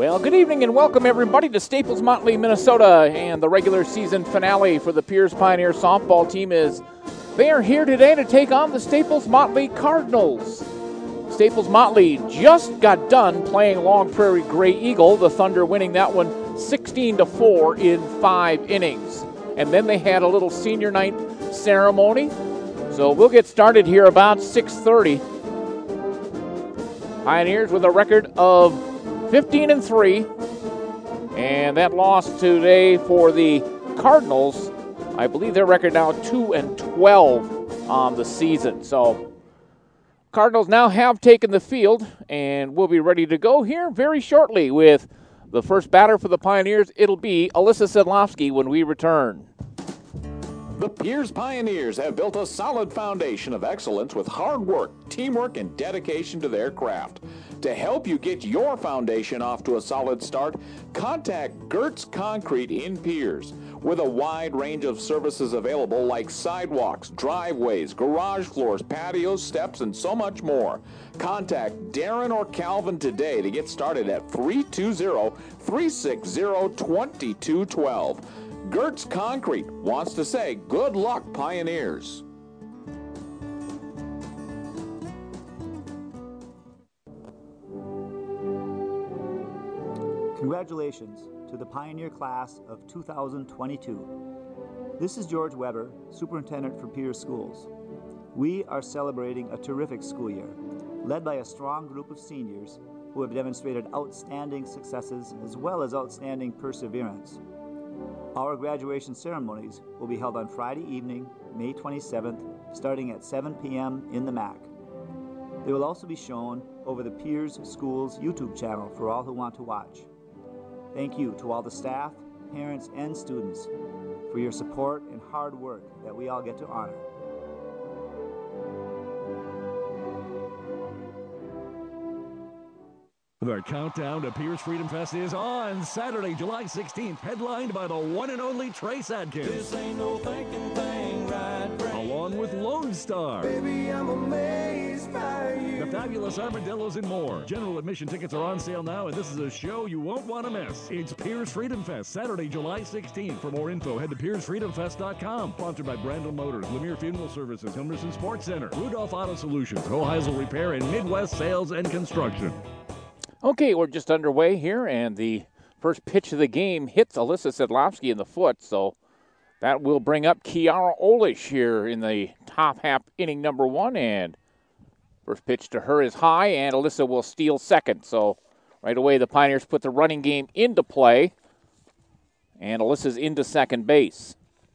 Well, good evening and welcome everybody to Staples Motley, Minnesota, and the regular season finale for the Pierce Pioneer softball team is they are here today to take on the Staples Motley Cardinals. Staples Motley just got done playing Long Prairie Gray Eagle, the Thunder winning that one 16-4 in 5 innings. And then they had a little senior night ceremony. So we'll get started here about 6:30. Pioneers with a record of 15-3, and that loss today for the Cardinals. I believe their record now 2-12 on the season. So Cardinals now have taken the field, and we'll be ready to go here very shortly with the first batter for the Pioneers. It'll be Alyssa Sedlowski when we return. The Pierce Pioneers have built a solid foundation of excellence with hard work, teamwork, and dedication to their craft. To help you get your foundation off to a solid start, contact Gertz Concrete in Pierce. With a wide range of services available like sidewalks, driveways, garage floors, patios, steps, and so much more. Contact Darren or Calvin today to get started at 320-360-2212. Gertz Concrete wants to say good luck, Pioneers. Congratulations to the Pioneer Class of 2022. This is George Weber, Superintendent for Pierce Schools. We are celebrating a terrific school year, led by a strong group of seniors who have demonstrated outstanding successes as well as outstanding perseverance. Our graduation ceremonies will be held on Friday evening, May 27th, starting at 7 p.m. in the MAC. They will also be shown over the Pierce Schools YouTube channel for all who want to watch. Thank you to all the staff, parents, and students for your support and hard work that we all get to honor. The countdown to Pierce Freedom Fest is on Saturday, July 16th, headlined by the one and only Trace Adkins. This ain't no thinking thing, right brain. Along with Lone Star. Baby, I'm amazed by you. The Fabulous Armadillos and more. General admission tickets are on sale now, and this is a show you won't want to miss. It's Pierce Freedom Fest, Saturday, July 16th. For more info, head to PierceFreedomFest.com. Sponsored by Brandon Motors, Lemire Funeral Services, Hilmerson Sports Center, Rudolph Auto Solutions, Hoheisel Repair, and Midwest Sales and Construction. Okay, we're just underway here, and the first pitch of the game hits Alyssa Sedlowski in the foot, so that will bring up Kiara Olish here in the top half inning number 1, and first pitch to her is high, and Alyssa will steal second. So right away the Pioneers put the running game into play, and Alyssa's into second base.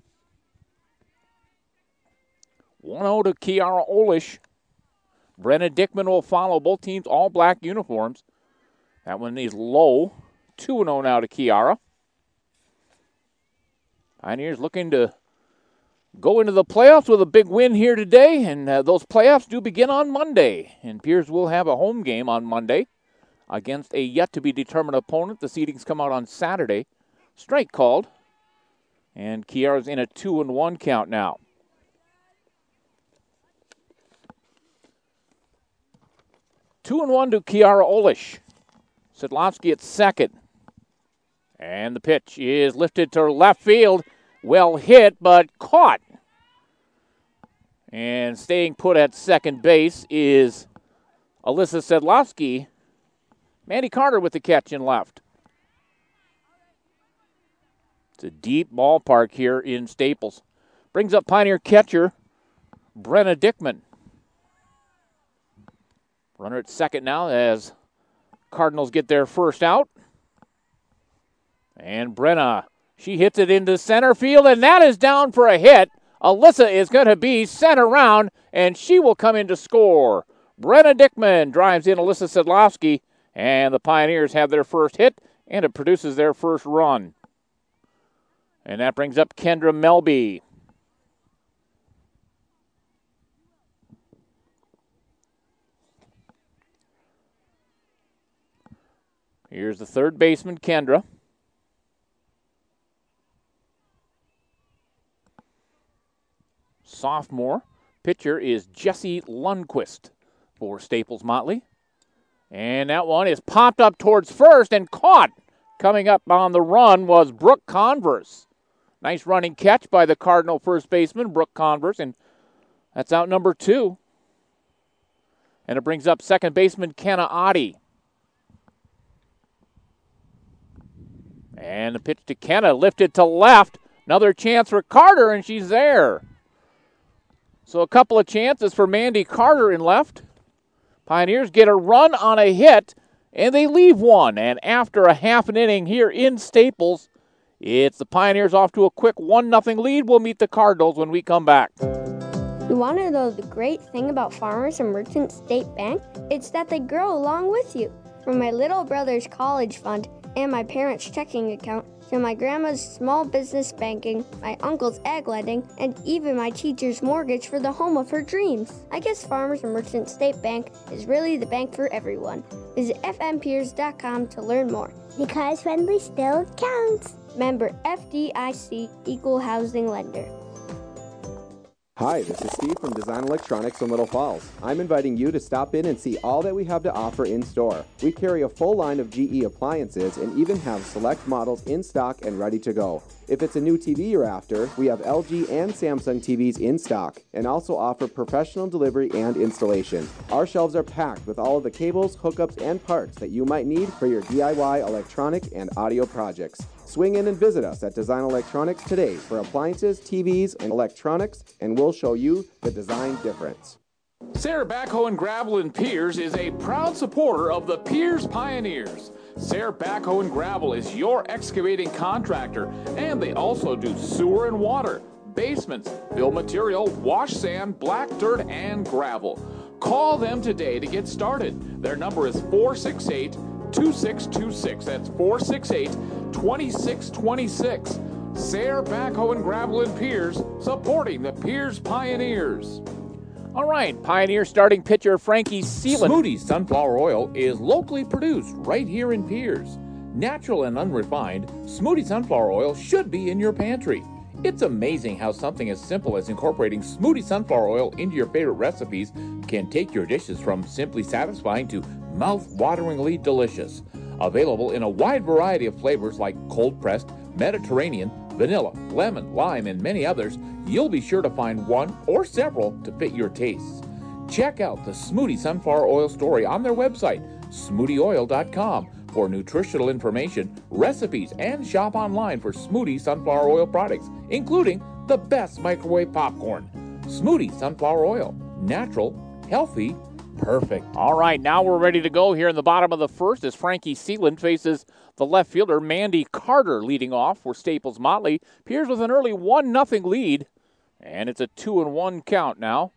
1-0 to Kiara Olish. Brenna Dickman will follow, both teams all black uniforms. That one is low. 2-0 now to Kiara. Pioneers looking to go into the playoffs with a big win here today, and those playoffs do begin on Monday. And Pierce will have a home game on Monday against a yet-to-be-determined opponent. The seedings come out on Saturday. Strike called, and Kiara's in a 2-1 count now. Two and one to Kiara Olish. Sedlowski at second. And the pitch is lifted to left field. Well hit, but caught. And staying put at second base is Alyssa Sedlowski. Mandy Carter with the catch in left. It's a deep ballpark here in Staples. Brings up Pioneer catcher Brenna Dickman. Runner at second now as Cardinals get their first out. And Brenna, she hits it into center field, and that is down for a hit. Alyssa is going to be sent around, and she will come in to score. Brenna Dickman drives in Alyssa Sedlowski, and the Pioneers have their first hit, and it produces their first run. And that brings up Kendra Melby. Here's the third baseman, Kendra. Sophomore. Pitcher is Jesse Lundquist for Staples Motley. And that one is popped up towards first and caught. Coming up on the run was Brooke Converse. Nice running catch by the Cardinal first baseman, Brooke Converse, and that's out number 2. And it brings up second baseman Kenna Oddie. And the pitch to Kenna, lifted to left. Another chance for Carter, and she's there. So a couple of chances for Mandy Carter in left. Pioneers get a run on a hit, and they leave one. And after a half an inning here in Staples, it's the Pioneers off to a quick 1-0 lead. We'll meet the Cardinals when we come back. You want to know the great thing about Farmers and Merchant State Bank? It's that they grow along with you. From my little brother's college fund and my parents' checking account to my grandma's small business banking, my uncle's ag lending, and even my teacher's mortgage for the home of her dreams. I guess Farmers and Merchant State Bank is really the bank for everyone. Visit fmpeers.com to learn more. Because friendly still counts. Member FDIC, Equal Housing Lender. Hi, this is Steve from Design Electronics in Little Falls. I'm inviting you to stop in and see all that we have to offer in store. We carry a full line of GE appliances and even have select models in stock and ready to go. If it's a new TV you're after, we have LG and Samsung TVs in stock and also offer professional delivery and installation. Our shelves are packed with all of the cables, hookups, and parts that you might need for your DIY electronic and audio projects. Swing in and visit us at Design Electronics today for appliances, TVs, and electronics, and we'll show you the design difference. Sayre Backhoe and Gravel in Piers is a proud supporter of the Piers Pioneers. Sayre Backhoe and Gravel is your excavating contractor, and they also do sewer and water, basements, fill material, wash sand, black dirt, and gravel. Call them today to get started. Their number is 468-2626. That's 468-2626. Sayre Backhoe and Gravel in Piers, supporting the Piers Pioneers. All right, Pioneer starting pitcher Frankie Seelan. Smootie's Sunflower Oil is locally produced right here in Piers. Natural and unrefined, Smoothie Sunflower Oil should be in your pantry. It's amazing how something as simple as incorporating Smoothie Sunflower Oil into your favorite recipes can take your dishes from simply satisfying to mouth-wateringly delicious. Available in a wide variety of flavors like cold-pressed, Mediterranean, vanilla, lemon, lime, and many others, you'll be sure to find one or several to fit your tastes. Check out the Smoothie Sunflower Oil story on their website, smoothieoil.com, for nutritional information, recipes, and shop online for Smoothie Sunflower Oil products, including the best microwave popcorn. Smoothie Sunflower Oil, natural, healthy, perfect. All right, now we're ready to go here in the bottom of the first as Frankie Seelan faces the left fielder, Mandy Carter, leading off for Staples Motley. Piers with an early 1-0 lead, and it's a 2-1 count now.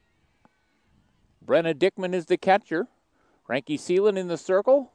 Brenna Dickman is the catcher. Frankie Seelan in the circle.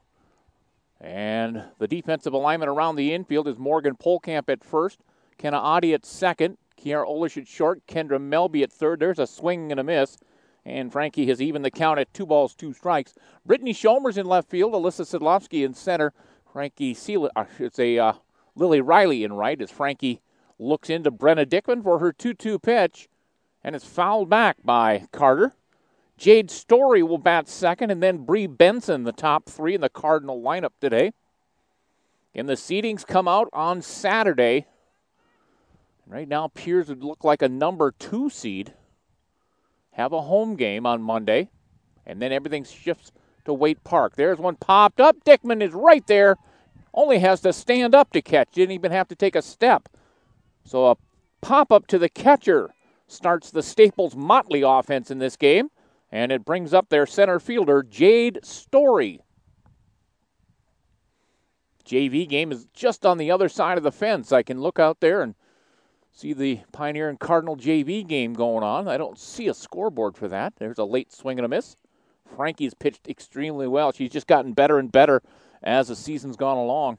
And the defensive alignment around the infield is Morgan Polkamp at first, Kenna Oddie at second, Kiara Olish at short, Kendra Melby at third. There's a swing and a miss. And Frankie has evened the count at 2 balls, 2 strikes. Brittany Schomer's in left field, Alyssa Sidlowski in center. Frankie Seelan, Lily Riley in right as Frankie looks into Brenna Dickman for her 2-2 pitch. And it's fouled back by Carter. Jade Story will bat second, and then Bree Benson, the top 3 in the Cardinal lineup today. And the seedings come out on Saturday. Right now, Piers would look like a number 2 seed. Have a home game on Monday, and then everything shifts to Waite Park. There's one popped up. Dickman is right there. Only has to stand up to catch. Didn't even have to take a step. So a pop-up to the catcher starts the Staples Motley offense in this game, and it brings up their center fielder, Jade Story. JV game is just on the other side of the fence. I can look out there and see the Pioneer and Cardinal JV game going on. I don't see a scoreboard for that. There's a late swing and a miss. Frankie's pitched extremely well. She's just gotten better and better as the season's gone along.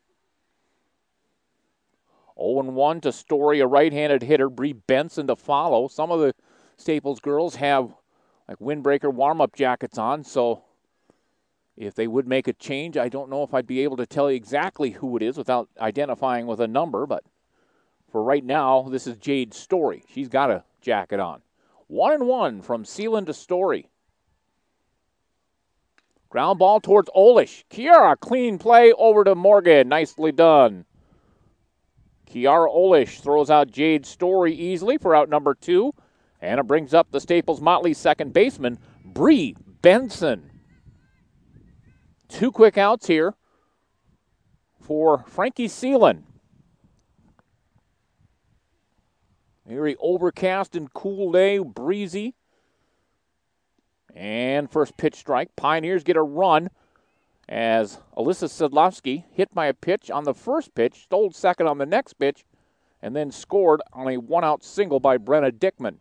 0-1 to Story, a right-handed hitter. Bree Benson to follow. Some of the Staples girls have like windbreaker warm-up jackets on, so if they would make a change, I don't know if I'd be able to tell you exactly who it is without identifying with a number, but for right now, this is Jade Story. She's got a jacket on. 1-1 from Seelan to Story. Ground ball towards Olish. Kiara, clean play over to Morgan. Nicely done. Kiara Olish throws out Jade Story easily for out number 2. And it brings up the Staples Motley second baseman, Bree Benson. 2 quick outs here for Frankie Seelan. Very overcast and cool day, breezy. And first pitch strike. Pioneers get a run as Alyssa Sedlowski hit by a pitch on the first pitch, stole second on the next pitch, and then scored on a one-out single by Brenna Dickman.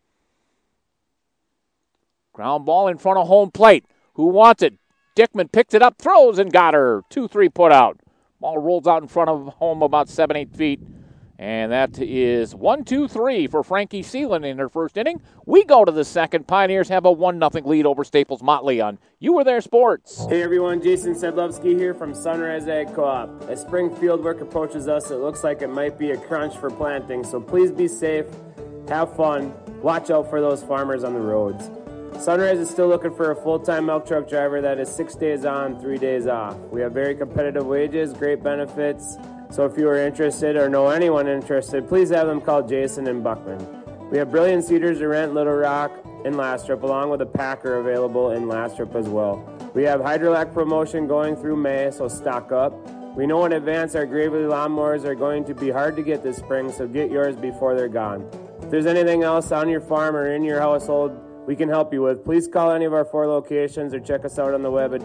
Ground ball in front of home plate. Who wants it? Dickman picks it up, throws, and got her. 2-3 put out. Ball rolls out in front of home about 7-8 feet. And that is 1-2-3 for Frankie Seelan in her first inning. We go to the second. Pioneers have a 1-0 lead over Staples Motley on You Were There Sports. Hey everyone, Jason Sedlowski here from Sunrise Ag Co-op. As spring field work approaches us, it looks like it might be a crunch for planting, so please be safe, have fun, watch out for those farmers on the roads. Sunrise is still looking for a full-time milk truck driver that is 6 days on, 3 days off. We have very competitive wages, great benefits. So if you are interested or know anyone interested, please have them call Jason and Buckman. We have brilliant seeders to rent Little Rock and Lastrip, along with a packer available in Lastrip as well. We have Hydrolac promotion going through May, so stock up. We know in advance our Gravely lawnmowers are going to be hard to get this spring, so get yours before they're gone. If there's anything else on your farm or in your household we can help you with, please call any of our 4 locations or check us out on the web at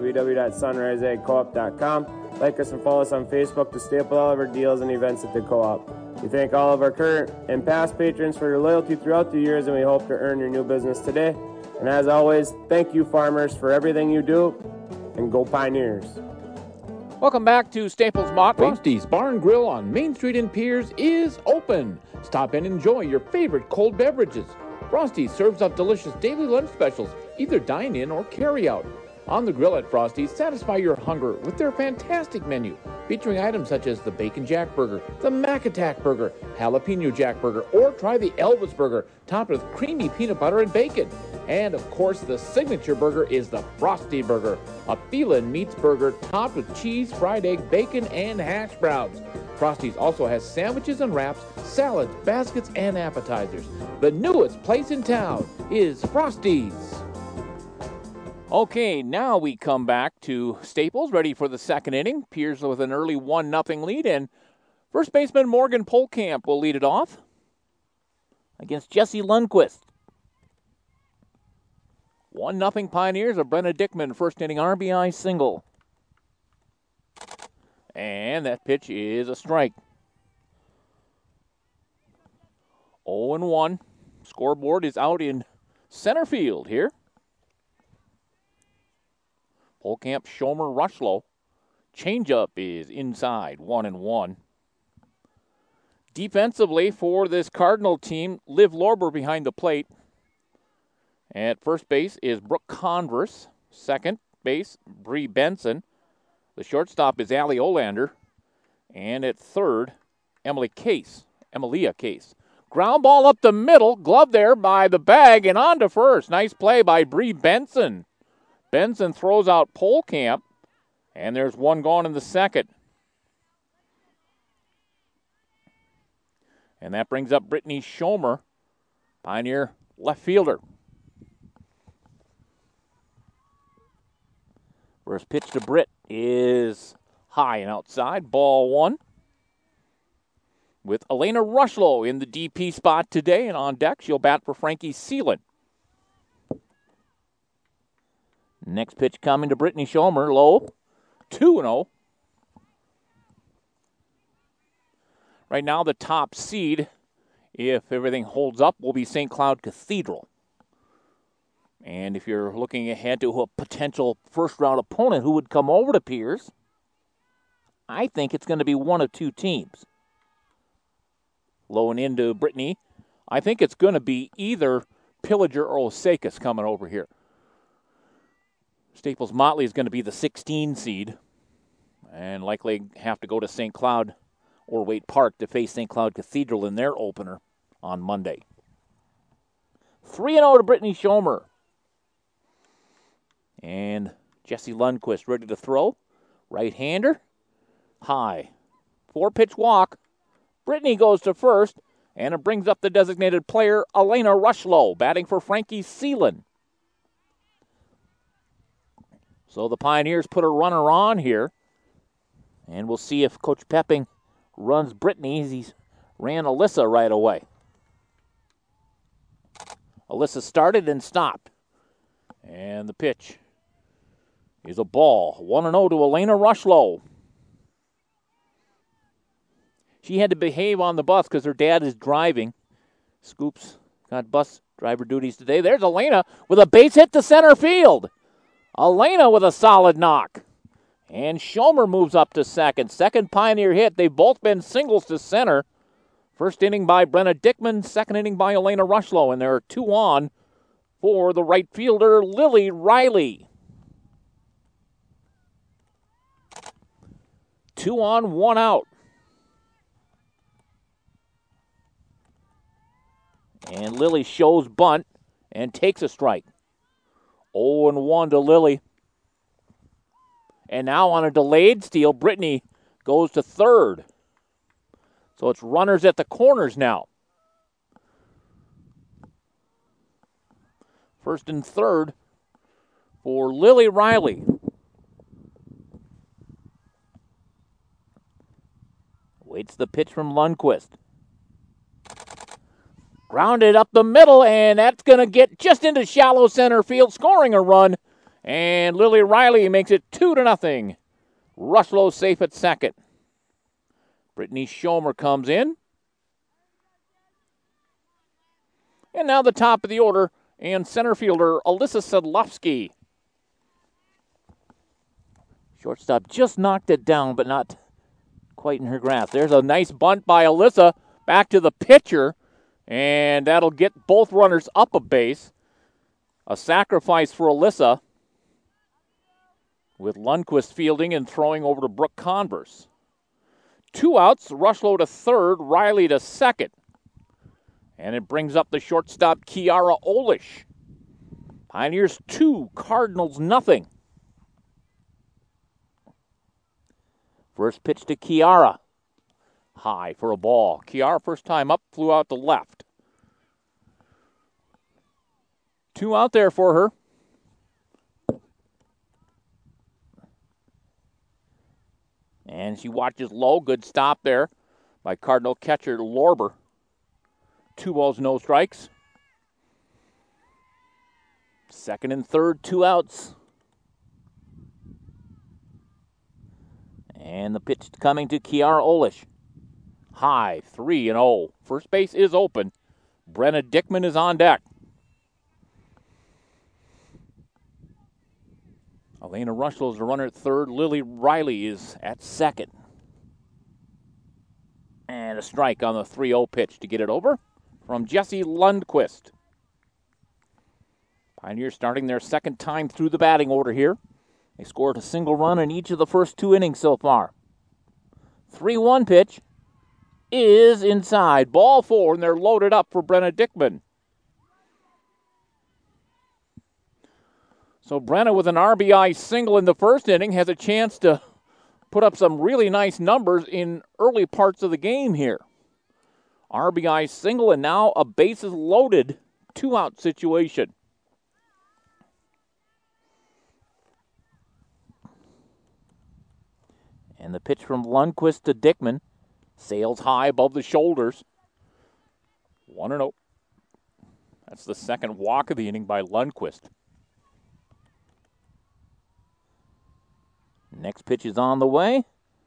www.sunriseagcoop.com. Like us and follow us on Facebook to stay up with all of our deals and events at the co-op. We thank all of our current and past patrons for your loyalty throughout the years, and we hope to earn your new business today. And as always, thank you, farmers, for everything you do, and go Pioneers. Welcome back to Staples Motley. Frosty's Bar and Grill on Main Street in Piers is open. Stop in and enjoy your favorite cold beverages. Frosty's serves up delicious daily lunch specials, either dine-in or carry-out. On the grill at Frosty's, satisfy your hunger with their fantastic menu, featuring items such as the Bacon Jack Burger, the Mac Attack Burger, Jalapeno Jack Burger, or try the Elvis Burger, topped with creamy peanut butter and bacon. And, of course, the signature burger is the Frosty Burger, a Phelan Meats burger topped with cheese, fried egg, bacon, and hash browns. Frosty's also has sandwiches and wraps, salads, baskets, and appetizers. The newest place in town is Frosty's. Okay, now we come back to Staples, ready for the second inning. Piers with an early 1-0 lead, and first baseman Morgan Polkamp will lead it off against Jesse Lundquist. 1-0 Pioneers of Brenna Dickman, first inning RBI single. And that pitch is a strike. 0-1. Scoreboard is out in center field here. Polkamp, Schomer, Rushlow. Changeup is inside, 1-1. Defensively for this Cardinal team, Liv Lorber behind the plate. At first base is Brooke Converse. Second base, Bree Benson. The shortstop is Allie Olander. And at third, Emilia Case. Ground ball up the middle, glove there by the bag, and on to first. Nice play by Bree Benson. Benson throws out Polkamp, and there's one gone in the second. And that brings up Brittany Schomer, Pioneer left fielder. First pitch to Britt is high and outside, ball 1. With Elena Rushlow in the DP spot today, and on deck, she'll bat for Frankie Seelan. Next pitch coming to Brittany Schomer, low, 2-0. Right now, the top seed, if everything holds up, will be St. Cloud Cathedral. And if you're looking ahead to a potential first-round opponent who would come over to Piers, I think it's going to be one of two teams. Low and into Brittany, I think it's going to be either Pillager or Osakis coming over here. Staples Motley is going to be the 16 seed and likely have to go to St. Cloud or Waite Park to face St. Cloud Cathedral in their opener on Monday. 3-0 to Brittany Schomer. And Jesse Lundquist ready to throw. Right-hander. High. 4-pitch walk. Brittany goes to first, and it brings up the designated player, Elena Rushlow, batting for Frankie Seelan. So the Pioneers put a runner on here, and we'll see if Coach Pepping runs Brittany as he ran Alyssa right away. Alyssa started and stopped. And the pitch is a ball. 1-0 to Elena Rushlow. She had to behave on the bus because her dad is driving. Scoops got bus driver duties today. There's Elena with a base hit to center field. Elena with a solid knock. And Schomer moves up to second. Second Pioneer hit. They've both been singles to center. First inning by Brenna Dickman. Second inning by Elena Rushlow. And there are 2 on for the right fielder, Lily Riley. 2 on, 1 out. And Lily shows bunt and takes a strike. 0-1 to Lily. And now on a delayed steal, Brittany goes to third. So it's runners at the corners now. First and third for Lily Riley. Waits the pitch from Lundquist. Grounded up the middle, and that's going to get just into shallow center field, scoring a run. And Lily Riley makes it 2-0. Rushlow safe at second. Brittany Schomer comes in. And now the top of the order, and center fielder Alyssa Sedlowski. Shortstop just knocked it down, but not quite in her grasp. There's a nice bunt by Alyssa back to the pitcher. And that'll get both runners up a base. A sacrifice for Alyssa, with Lundquist fielding and throwing over to Brooke Converse. 2 outs, Rushlow to third, Riley to second. And it brings up the shortstop, Kiara Olish. Pioneers 2, Cardinals nothing. First pitch to Kiara. High for a ball. Kiara, first time up, flew out to left. 2 out there for her. And she watches low. Good stop there by Cardinal catcher Lorber. 2 balls, no strikes. Second and third, 2 outs. And the pitch coming to Kiara Olish. High, 3-0. First base is open. Brenna Dickman is on deck. Elena Rushlow is the runner at third. Lily Riley is at second. And a strike on the 3-0 pitch to get it over from Jesse Lundquist. Pioneers starting their second time through the batting order here. They scored a single run in each of the first 2 innings so far. 3-1 pitch is inside. Ball 4, and they're loaded up for Brenna Dickman. So Brenna with an RBI single in the first inning has a chance to put up some really nice numbers in early parts of the game here. RBI single, and now a bases loaded 2-out situation. And the pitch from Lundquist to Dickman sails high above the shoulders. 1-0. That's the second walk of the inning by Lundquist. Next pitch is on the way.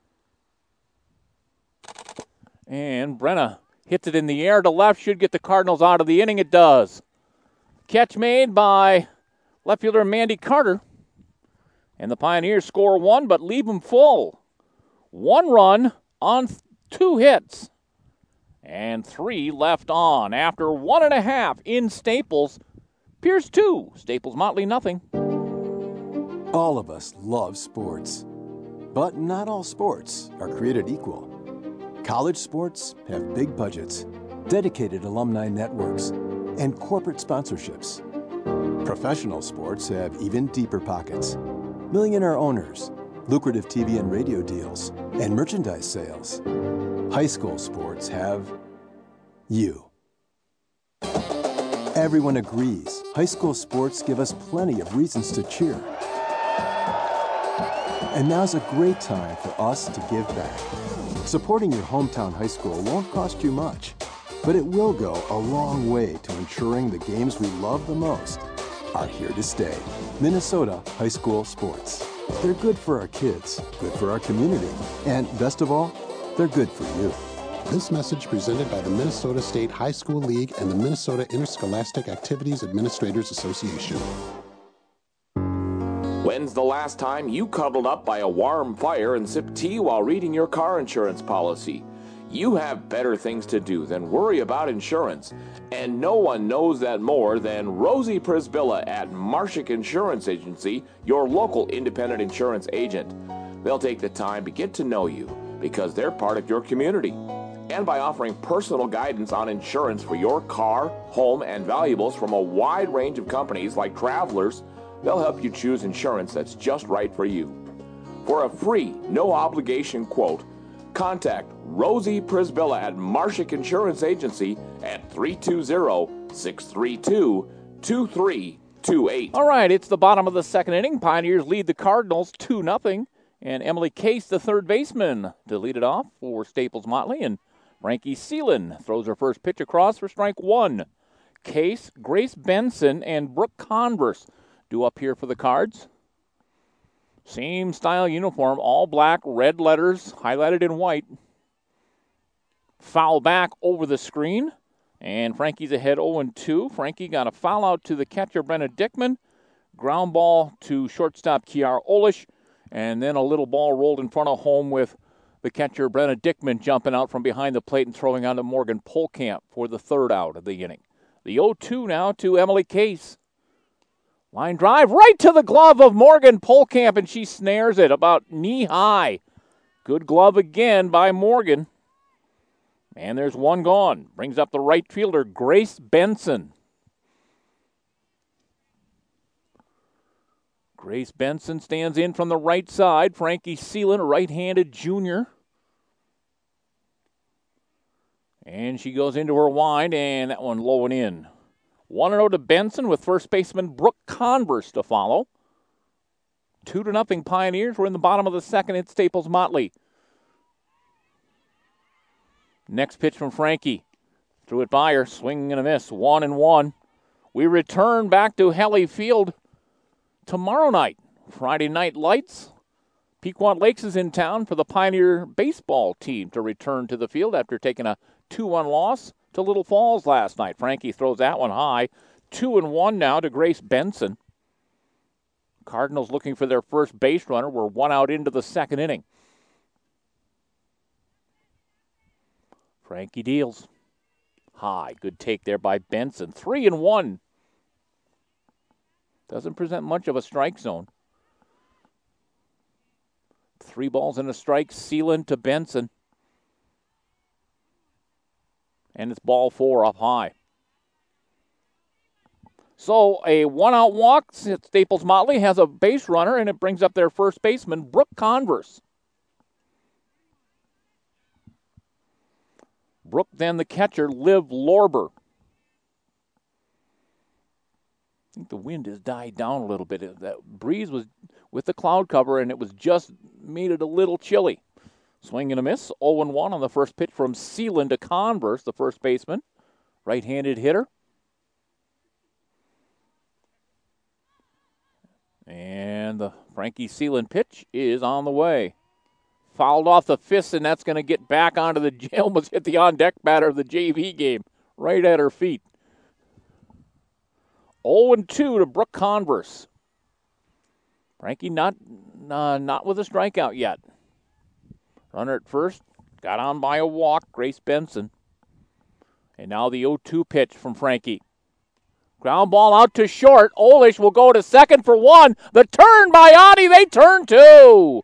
And Brenna hits it in the air to left. Should get the Cardinals out of the inning. It does. Catch made by left fielder Mandy Carter. And the Pioneers score 1, but leave them full. 1 run on 2 hits. And 3 left on. After 1.5 in Staples. Pierce 2. Staples Motley nothing. All of us love sports, but not all sports are created equal. College sports have big budgets, dedicated alumni networks, and corporate sponsorships. Professional sports have even deeper pockets. millionaire owners, lucrative TV and radio deals, and merchandise sales. High school sports have you. Everyone agrees high school sports give us plenty of reasons to cheer. And now's a great time for us to give back. Supporting your hometown high school won't cost you much, but it will go a long way to ensuring the games we love the most are here to stay. Minnesota High School Sports. They're good for our kids, good for our community, and best of all, they're good for you. This message presented by the Minnesota State High School League and the Minnesota Interscholastic Activities Administrators Association. When's the last time you cuddled up by a warm fire and sipped tea while reading your car insurance policy? You have better things to do than worry about insurance, and no one knows that more than Rosie Prisbilla at Marshak Insurance Agency, your local independent insurance agent. They'll take the time to get to know you because they're part of your community. And by offering personal guidance on insurance for your car, home, and valuables from a wide range of companies like Travelers, they'll help you choose insurance that's just right for you. For a free, no-obligation quote, contact Rosie Prisbilla at Marshak Insurance Agency at 320-632-2328. All right, it's the bottom of the second inning. Pioneers lead the Cardinals 2-0. And Emily Case, the third baseman, to lead it off for Staples Motley. And Frankie Seelan throws her first pitch across for strike one. Case, Grace Benson, and Brooke Converse due up here for the Cards. Same style uniform, all black, red letters, highlighted in white. Foul back over the screen, and Frankie's ahead 0-2. Frankie got a foul out to the catcher, Brenna Dickman. Ground ball to shortstop, Kiara Olish, and then a little ball rolled in front of home with the catcher, Brenna Dickman, jumping out from behind the plate and throwing on to Morgan Polkamp for the third out of the inning. The 0-2 now to Emily Case. Line drive right to the glove of Morgan Polkamp, and she snares it about knee-high. Good glove again by Morgan. And there's one gone. Brings up the right fielder, Grace Benson. Grace Benson stands in from the right side. Frankie Seelan, a right-handed junior. And she goes into her wind, and that one low and in. 1-0 to Benson with first baseman Brooke Converse to follow. 2-0 Pioneers. We're in the bottom of the second. It's Staples Motley. Next pitch from Frankie. Threw it by her. Swing and a miss. 1-1. We return back to Helly Field tomorrow night. Friday Night Lights. Pequot Lakes is in town for the Pioneer baseball team to return to the field after taking a 2-1 loss to Little Falls last night. Frankie throws that one high. 2-1 now to Grace Benson. Cardinals looking for their first base runner. We're one out into the second inning. Frankie deals. High. Good take there by Benson. 3-1. Doesn't present much of a strike zone. 3 balls and a strike. Seelan to Benson. And it's ball 4 up high. So a 1-out walk. Staples Motley has a base runner, and it brings up their first baseman, Brooke Converse. Brooke, then the catcher, Liv Lorber. I think the wind has died down a little bit. That breeze was with the cloud cover, and it was just made it a little chilly. Swing and a miss. 0-1 on the first pitch from Seelan to Converse, the first baseman. Right-handed hitter. And the Frankie Seelan pitch is on the way. Fouled off the fist, and that's going to get back onto the almost hit the on-deck batter of the JV game. Right at her feet. 0-2 to Brooke Converse. Frankie not with a strikeout yet. Runner at first, got on by a walk, Grace Benson. And now the 0-2 pitch from Frankie. Ground ball out to short. Olish will go to second for 1. The turn by Ani, they turn 2.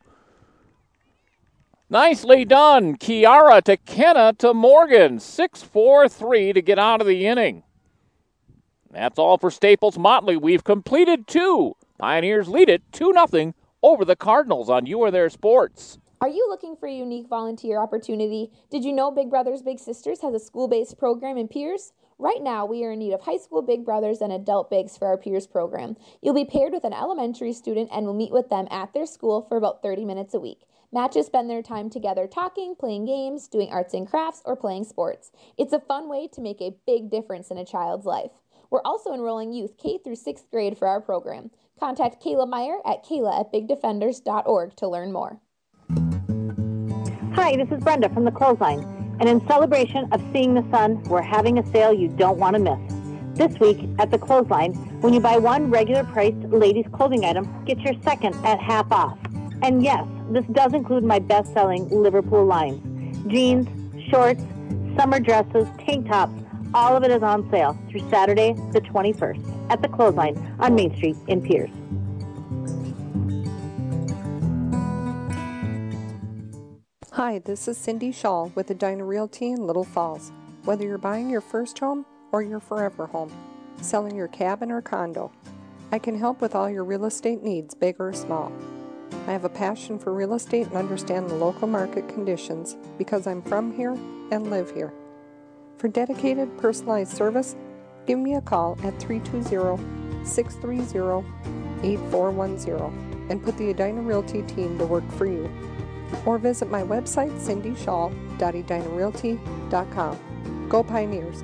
Nicely done. Kiara to Kenna to Morgan. 6-4-3 to get out of the inning. That's all for Staples Motley. We've completed 2. Pioneers lead it 2-0 over the Cardinals on You Are There Sports. Are you looking for a unique volunteer opportunity? Did you know Big Brothers Big Sisters has a school-based program in Pierce? Right now, we are in need of high school Big Brothers and adult Bigs for our Pierce program. You'll be paired with an elementary student and will meet with them at their school for about 30 minutes a week. Matches spend their time together talking, playing games, doing arts and crafts, or playing sports. It's a fun way to make a big difference in a child's life. We're also enrolling youth K through 6th grade for our program. Contact Kayla Meyer at kayla@bigdefenders.org to learn more. Hi, this is Brenda from the Clothesline. And in celebration of seeing the sun, we're having a sale you don't want to miss. This week at the Clothesline, when you buy one regular priced ladies' clothing item, get your second at half off. And yes, this does include my best-selling Liverpool lines. Jeans, shorts, summer dresses, tank tops, all of it is on sale through Saturday the 21st at the Clothesline on Main Street in Pierce. Hi, this is Cindy Shaw with Edina Realty in Little Falls. Whether you're buying your first home or your forever home, selling your cabin or condo, I can help with all your real estate needs, big or small. I have a passion for real estate and understand the local market conditions because I'm from here and live here. For dedicated, personalized service, give me a call at 320-630-8410 and put the Edina Realty team to work for you. Or visit my website, cindyshaw.edinarealty.com. Go Pioneers!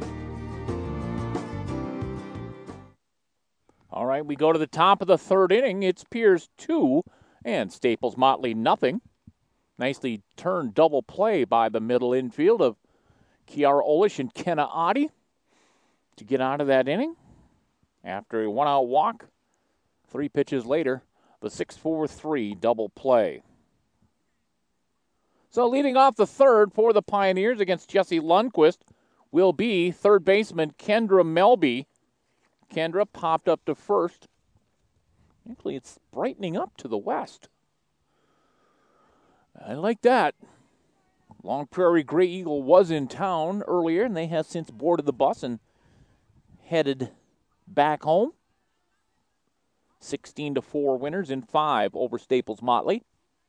All right, we go to the top of the third inning. It's Pierce 2 and Staples Motley nothing. Nicely turned double play by the middle infield of Kiara Olish and Kenna Oddie to get out of that inning. After a one-out walk, 3 pitches later, the 6-4-3 double play. So leading off the third for the Pioneers against Jesse Lundquist will be third baseman Kendra Melby. Kendra popped up to first. Actually, it's brightening up to the west. I like that. Long Prairie Gray Eagle was in town earlier, and they have since boarded the bus and headed back home. 16-4 winners in 5 over Staples Motley.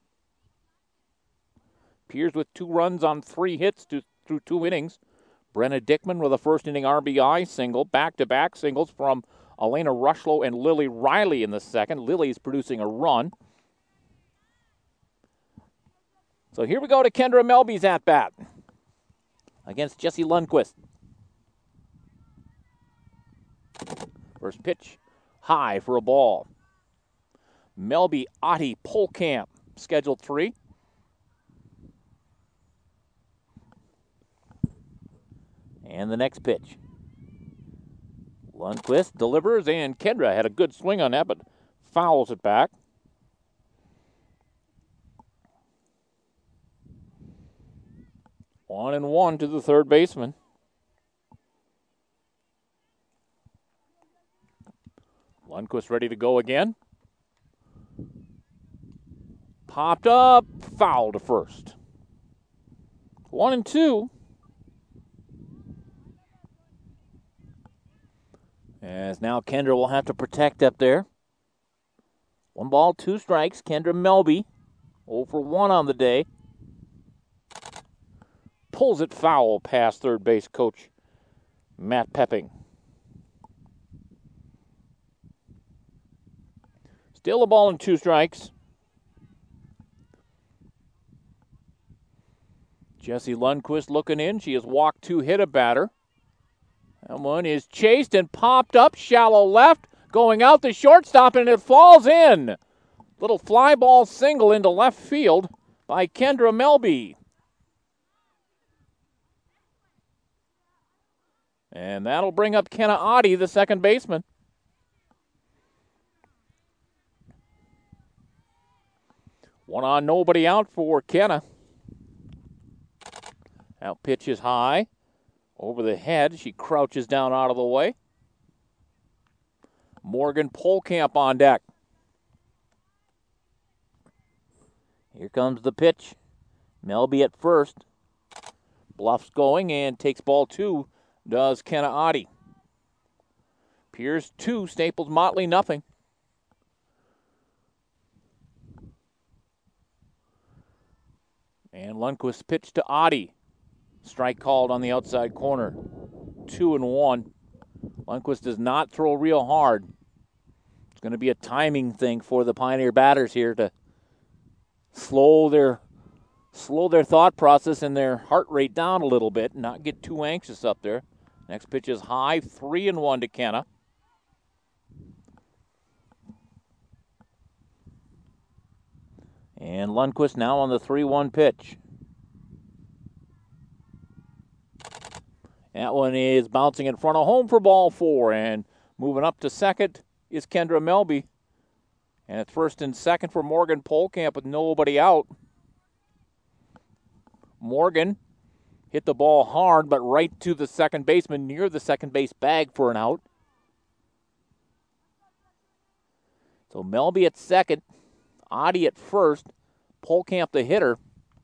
Pierce with 2 runs on 3 hits through 2 innings. Brenna Dickman with a first inning RBI single. Back-to-back singles from Elena Rushlow and Lily Riley in the second. Lily's producing a run. So here we go to Kendra Melby's at-bat against Jesse Lundquist. First pitch, high for a ball. Melby, Otti, Polkamp, scheduled 3. And the next pitch. Lundquist delivers, and Kendra had a good swing on that, but fouls it back. One and one to the third baseman. Lundquist ready to go again. Popped up, foul to first. 1 and 2. As now Kendra will have to protect up there. 1 ball, 2 strikes. Kendra Melby, 0 for 1 on the day. Pulls it foul past third base coach Matt Pepping. Still a ball and 2 strikes. Jessie Lundquist looking in. She has walked 2, hit a batter. That one is chased and popped up, shallow left, going out the shortstop, and it falls in. Little fly ball single into left field by Kendra Melby. And that'll bring up Kenna Oddie, the second baseman. One on, nobody out for Kenna. Now pitch is high. Over the head, she crouches down out of the way. Morgan Polkamp on deck. Here comes the pitch. Melby at first. Bluffs going and takes ball 2. Does Kenna Oddie. Pierce 2, Staples Motley nothing. And Lundquist pitch to Adi. Strike called on the outside corner. 2-1. Lundquist does not throw real hard. It's going to be a timing thing for the Pioneer batters here to slow their thought process and their heart rate down a little bit and not get too anxious up there. Next pitch is high, 3-1 to Kenna. And Lundquist now on the 3-1 pitch. That one is bouncing in front of home for ball 4, and moving up to second is Kendra Melby. And it's first and second for Morgan Polkamp with nobody out. Morgan hit the ball hard, but right to the second baseman near the second base bag for an out. So Melby at second, Adi at first, Polkamp the hitter.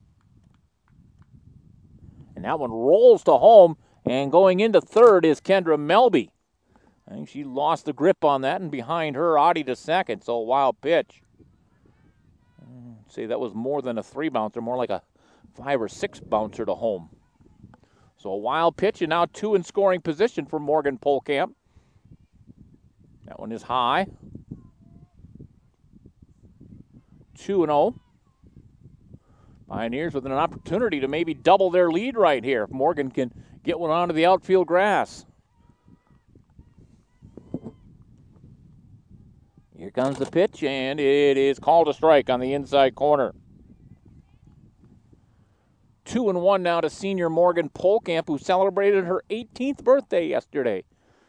And that one rolls to home, and going into third is Kendra Melby. I think she lost the grip on that, and behind her, Adi to second, so a wild pitch. See, that was more than a 3-bouncer, more like a 5 or 6 bouncer to home. So a wild pitch, and now 2 in scoring position for Morgan Polkamp. That one is high. 2-0. Pioneers with an opportunity to maybe double their lead right here if Morgan can get one onto the outfield grass. Here comes the pitch, and it is called a strike on the inside corner. 2-1 now to senior Morgan Polkamp, who celebrated her 18th birthday yesterday.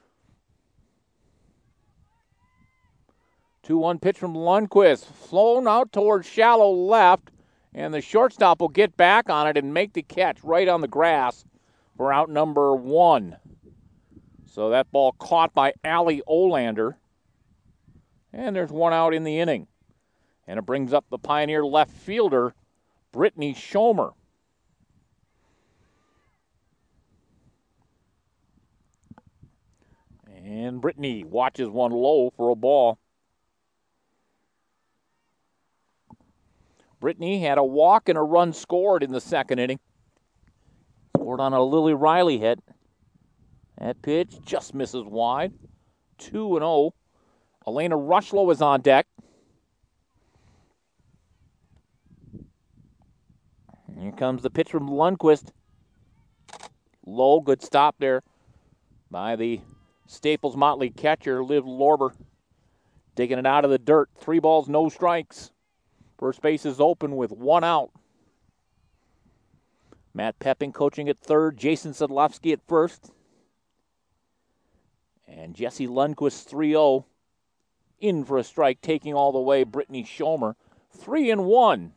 2-1 pitch from Lundquist, flown out towards shallow left, and the shortstop will get back on it and make the catch right on the grass for out number 1. So that ball caught by Allie Olander. And there's one out in the inning. And it brings up the Pioneer left fielder, Brittany Schomer. And Brittany watches one low for a ball. Brittany had a walk and a run scored in the second inning. Scored on a Lily Riley hit. That pitch just misses wide. 2-0. Elena Rushlow is on deck. Here comes the pitch from Lundquist. Low, good stop there by the Staples Motley catcher, Liv Lorber. Digging it out of the dirt. 3 balls, no strikes. First base is open with 1 out. Matt Pepping coaching at third. Jason Sadlowski at first. And Jesse Lundquist 3-0. In for a strike, taking all the way Brittany Schomer. 3-1.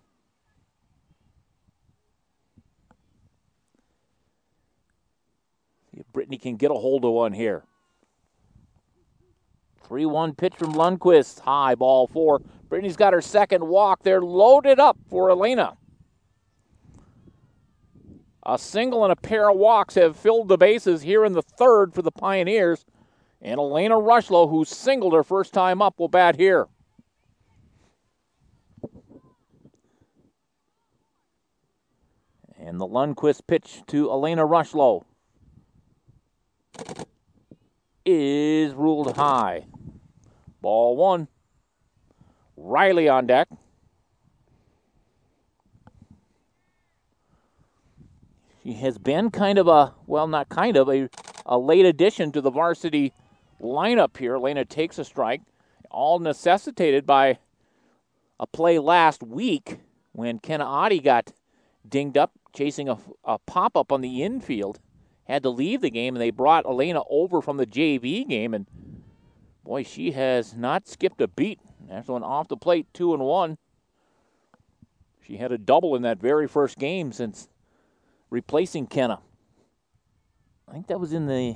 See if Brittany can get a hold of one here. 3-1 pitch from Lundquist. High, ball 4. Brittany's got her second walk. They're loaded up for Elena. A single and a pair of walks have filled the bases here in the third for the Pioneers. And Elena Rushlow, who singled her first time up, will bat here. And the Lundquist pitch to Elena Rushlow is ruled high. Ball 1. Riley on deck. She has been kind of a late addition to the varsity lineup here. Elena takes a strike, all necessitated by a play last week when Kenna Adi got dinged up chasing a pop-up on the infield. Had to leave the game, and they brought Elena over from the JV game, and boy, she has not skipped a beat. That's one off the plate, 2-1. She had a double in that very first game since replacing Kenna. I think that was in the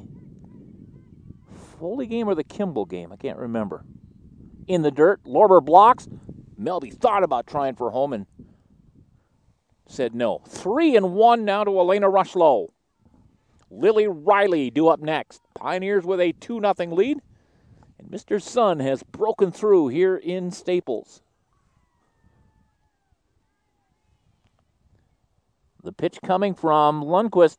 Foley game or the Kimball game. I can't remember. In the dirt, Lorber blocks. Melby thought about trying for home and said no. 3-1 now to Elena Rushlow. Lily Riley due up next. Pioneers with a 2-0 lead. And Mr. Sun has broken through here in Staples. The pitch coming from Lundquist.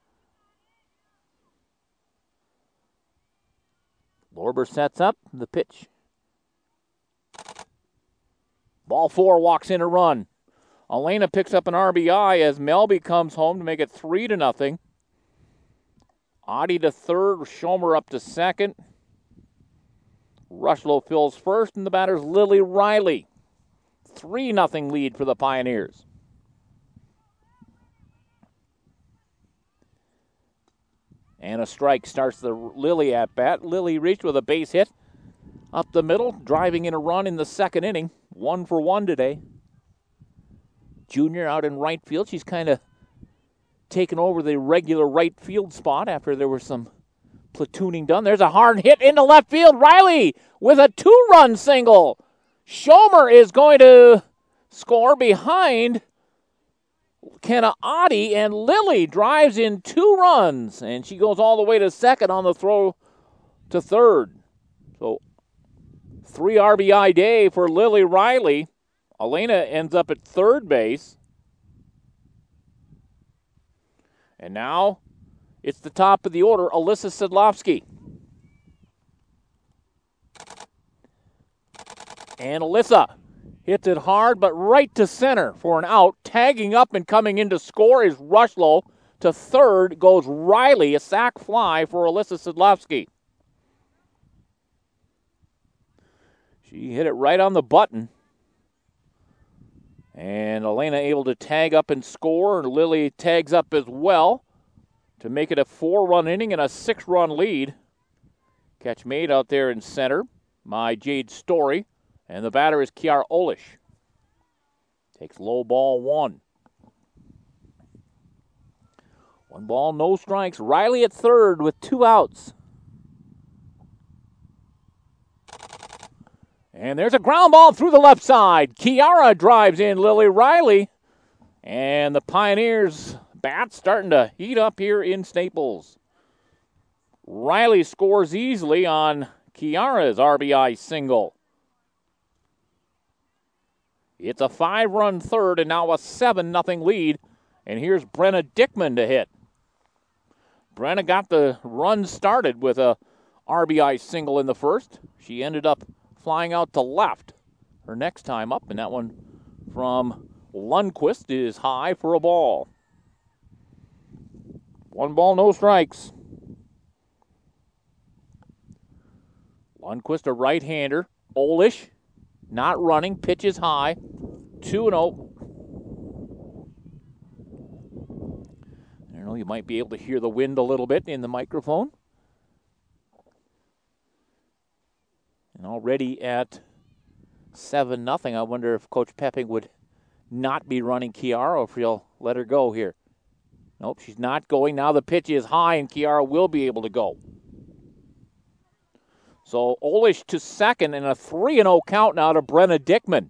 Lorber sets up the pitch. Ball 4, walks in a run. Elena picks up an RBI as Melby comes home to make it 3-0. Audie to third, Schomer up to second. Rushlow fills first, and the batter's Lily Riley. 3-0 lead for the Pioneers. And a strike starts the Lily at bat. Lily reached with a base hit up the middle, driving in a run in the second inning. 1 for 1 today. Junior out in right field. She's kind of taken over the regular right field spot after there was some platooning done. There's a hard hit into left field. Riley with a 2-run single. Schomer is going to score behind Kenna Audie, and Lily drives in 2 runs, and she goes all the way to second on the throw to third. So 3 RBI day for Lily Riley. Elena ends up at third base. And now it's the top of the order, Alyssa Sedlowski. And Alyssa hits it hard, but right to center for an out. Tagging up and coming in to score is Rushlow. To third goes Riley, a sac fly for Alyssa Sedlowski. She hit it right on the button. And Elena able to tag up and score. Lily tags up as well to make it a 4-run inning and a 6-run lead. Catch made out there in center by Jade Story. And the batter is Kiara Olish. Takes low ball 1. 1 ball, no strikes. Riley at third with 2 outs. And there's a ground ball through the left side. Kiara drives in Lily Riley. And the Pioneers' bat starting to heat up here in Staples. Riley scores easily on Kiara's RBI single. It's a 5-run third and now a 7-0 lead. And here's Brenna Dickman to hit. Brenna got the run started with a RBI single in the first. She ended up flying out to left her next time up, and that one from Lundquist is high for a ball. 1 ball, no strikes. Lundquist, a right-hander. Olish, not running, pitches high. 2-0. I don't know, you might be able to hear the wind a little bit in the microphone. And already at 7-0, I wonder if Coach Pepping would not be running Kiara or if he'll let her go here. Nope, she's not going. Now the pitch is high and Kiara will be able to go. So Olish to second and a 3-0 count now to Brenna Dickman.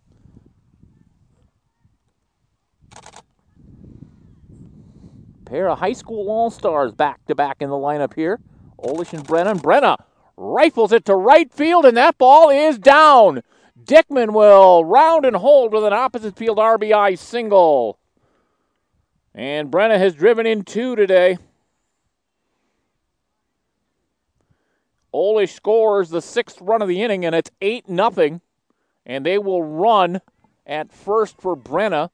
Pair of high school all-stars back-to-back in the lineup here. Olish and Brenna. And Brenna rifles it to right field, and that ball is down. Dickman will round and hold with an opposite field RBI single. And Brenna has driven in 2 today. Olish scores the 6th run of the inning, and it's 8-0. And they will run at first for Brenna.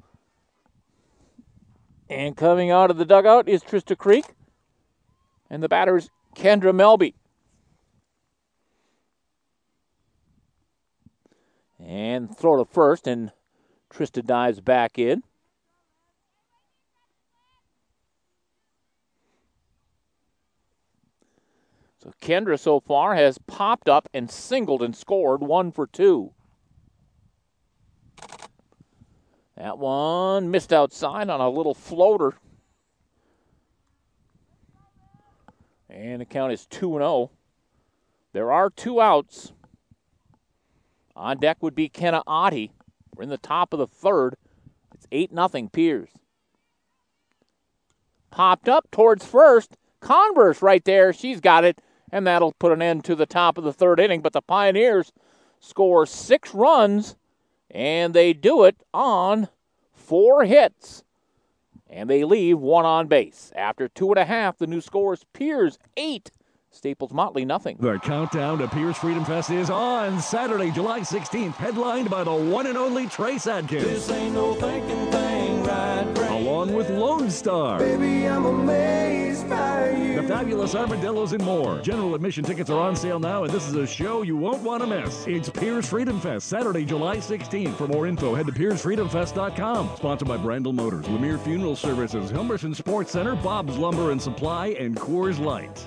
And coming out of the dugout is Trista Creek. And the batter is Kendra Melby. And throw to first, and Trista dives back in. So Kendra so far has popped up and singled and scored 1 for 2. That one missed outside on a little floater. And the count is 2-0. There are 2 outs. On deck would be Kenna Audie. We're in the top of the third. It's 8-0 Piers. Popped up towards first. Converse right there. She's got it. And that'll put an end to the top of the third inning. But the Pioneers score 6 runs. And they do it on 4 hits. And they leave one on base. After 2.5, the new score is Piers 8, Staples Motley nothing. The countdown to Piers Freedom Fest is on Saturday, July 16th, headlined by the one and only Trace Adkins. This ain't no thinking thing, right, Frank? Along with Lone Star. Baby, I'm amazed by you. The Fabulous Armadillos and more. General admission tickets are on sale now, and this is a show you won't want to miss. It's Piers Freedom Fest, Saturday, July 16th. For more info, head to PiersFreedomFest.com. Sponsored by Brandel Motors, Lemire Funeral Services, Hilmerson Sports Center, Bob's Lumber and Supply, and Coors Light.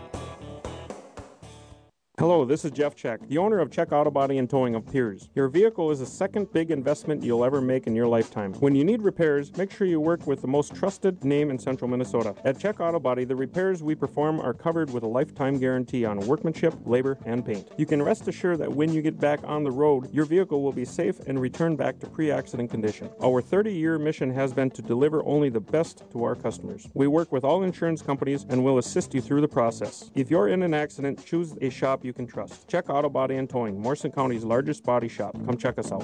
Hello, this is Jeff Check, the owner of Check Auto Body and Towing of Piers. Your vehicle is the second big investment you'll ever make in your lifetime. When you need repairs, make sure you work with the most trusted name in central Minnesota. At Check Auto Body, the repairs we perform are covered with a lifetime guarantee on workmanship, labor, and paint. You can rest assured that when you get back on the road, your vehicle will be safe and returned back to pre-accident condition. Our 30-year mission has been to deliver only the best to our customers. We work with all insurance companies and will assist you through the process. If you're in an accident, choose a shop you can trust. Check Auto Body and Towing, Morrison County's largest body shop. Come check us out.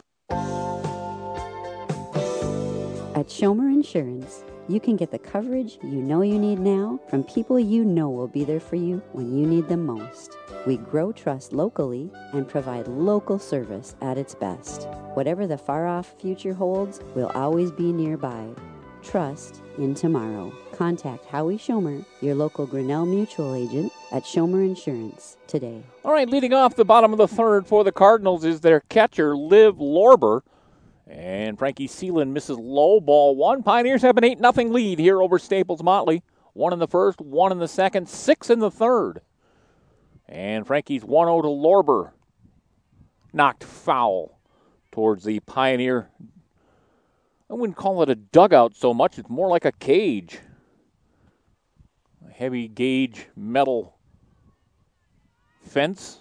At Schomer Insurance, you can get the coverage you know you need now from people you know will be there for you when you need them most. We grow trust locally and provide local service at its best. Whatever the far-off future holds, we'll always be nearby. Trust in tomorrow. Contact Howie Schomer, your local Grinnell Mutual agent at Schomer Insurance today. All right, leading off the bottom of the third for the Cardinals is their catcher, Liv Lorber. And Frankie Seeland misses low, ball one. Pioneers have an 8-0 lead here over Staples Motley. 1 in the first, 1 in the second, 6 in the third. And Frankie's 1-0 to Lorber. Knocked foul towards the Pioneer. I wouldn't call it a dugout so much. It's more like a cage. A heavy gauge metal fence,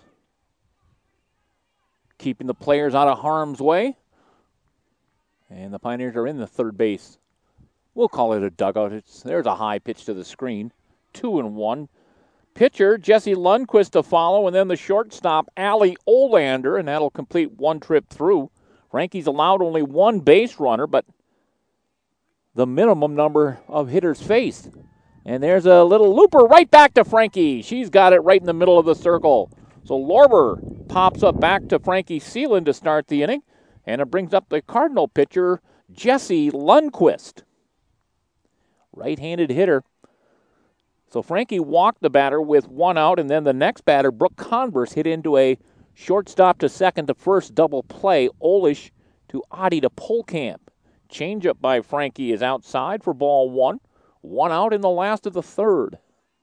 keeping the players out of harm's way. And the Pioneers are in the third base. We'll call it a dugout. There's a high pitch to the screen. 2-1. Pitcher, Jesse Lundquist to follow, and then the shortstop, Allie Olander, and that'll complete one trip through. Frankie's allowed only one base runner, but the minimum number of hitters faced. And there's a little looper right back to Frankie. She's got it right in the middle of the circle. So Lorber pops up back to Frankie Seeland to start the inning. And it brings up the Cardinal pitcher, Jesse Lundquist. Right-handed hitter. So Frankie walked the batter with one out, and then the next batter, Brooke Converse, hit into a shortstop to second to first double play. Olish to Adi to Polkamp. Changeup by Frankie is outside for ball one. One out in the last of the third.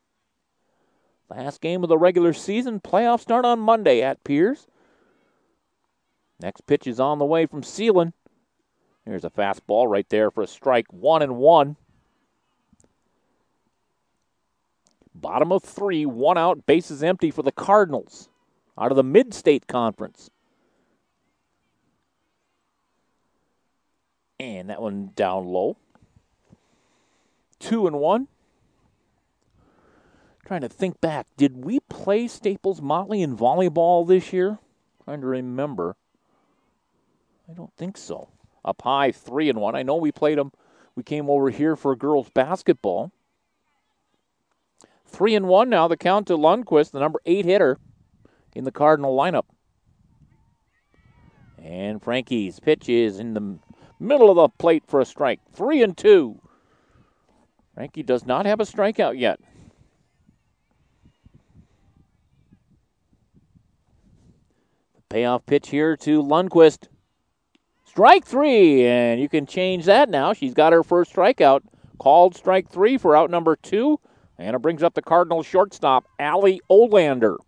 Last game of the regular season. Playoffs start on Monday at Piers. Next pitch is on the way from Seeland. There's a fastball right there for a strike. 1-1. Bottom of 3, one out, bases empty for the Cardinals out of the Mid-State Conference. And that one down low. 2-1. Trying to think back. Did we play Staples Motley in volleyball this year? Trying to remember. I don't think so. Up high, 3-1. I know we played them. We came over here for girls basketball. 3-1 now, the count to Lundquist, the number 8 hitter in the Cardinal lineup. And Frankie's pitch is in the middle of the plate for a strike. 3-2. Frankie does not have a strikeout yet. The payoff pitch here to Lundquist. Strike 3, and you can change that now. She's got her first strikeout. Called strike 3 for out number 2. And it brings up the Cardinals shortstop, Allie Olander.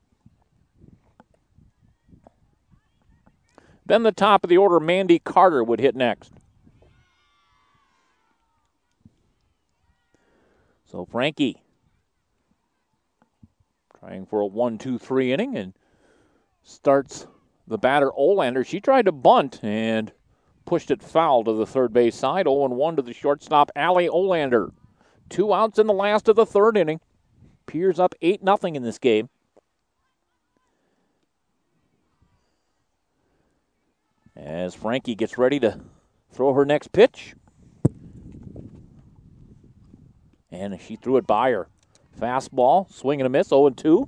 Then the top of the order, Mandy Carter, would hit next. So Frankie trying for a 1-2-3 inning and starts the batter, Olander. She tried to bunt and pushed it foul to the third base side. 0-1 to the shortstop, Allie Olander. 2 outs in the last of the third inning. Piers up 8-0 in this game. As Frankie gets ready to throw her next pitch. And she threw it by her. Fastball, swing and a miss, 0-2.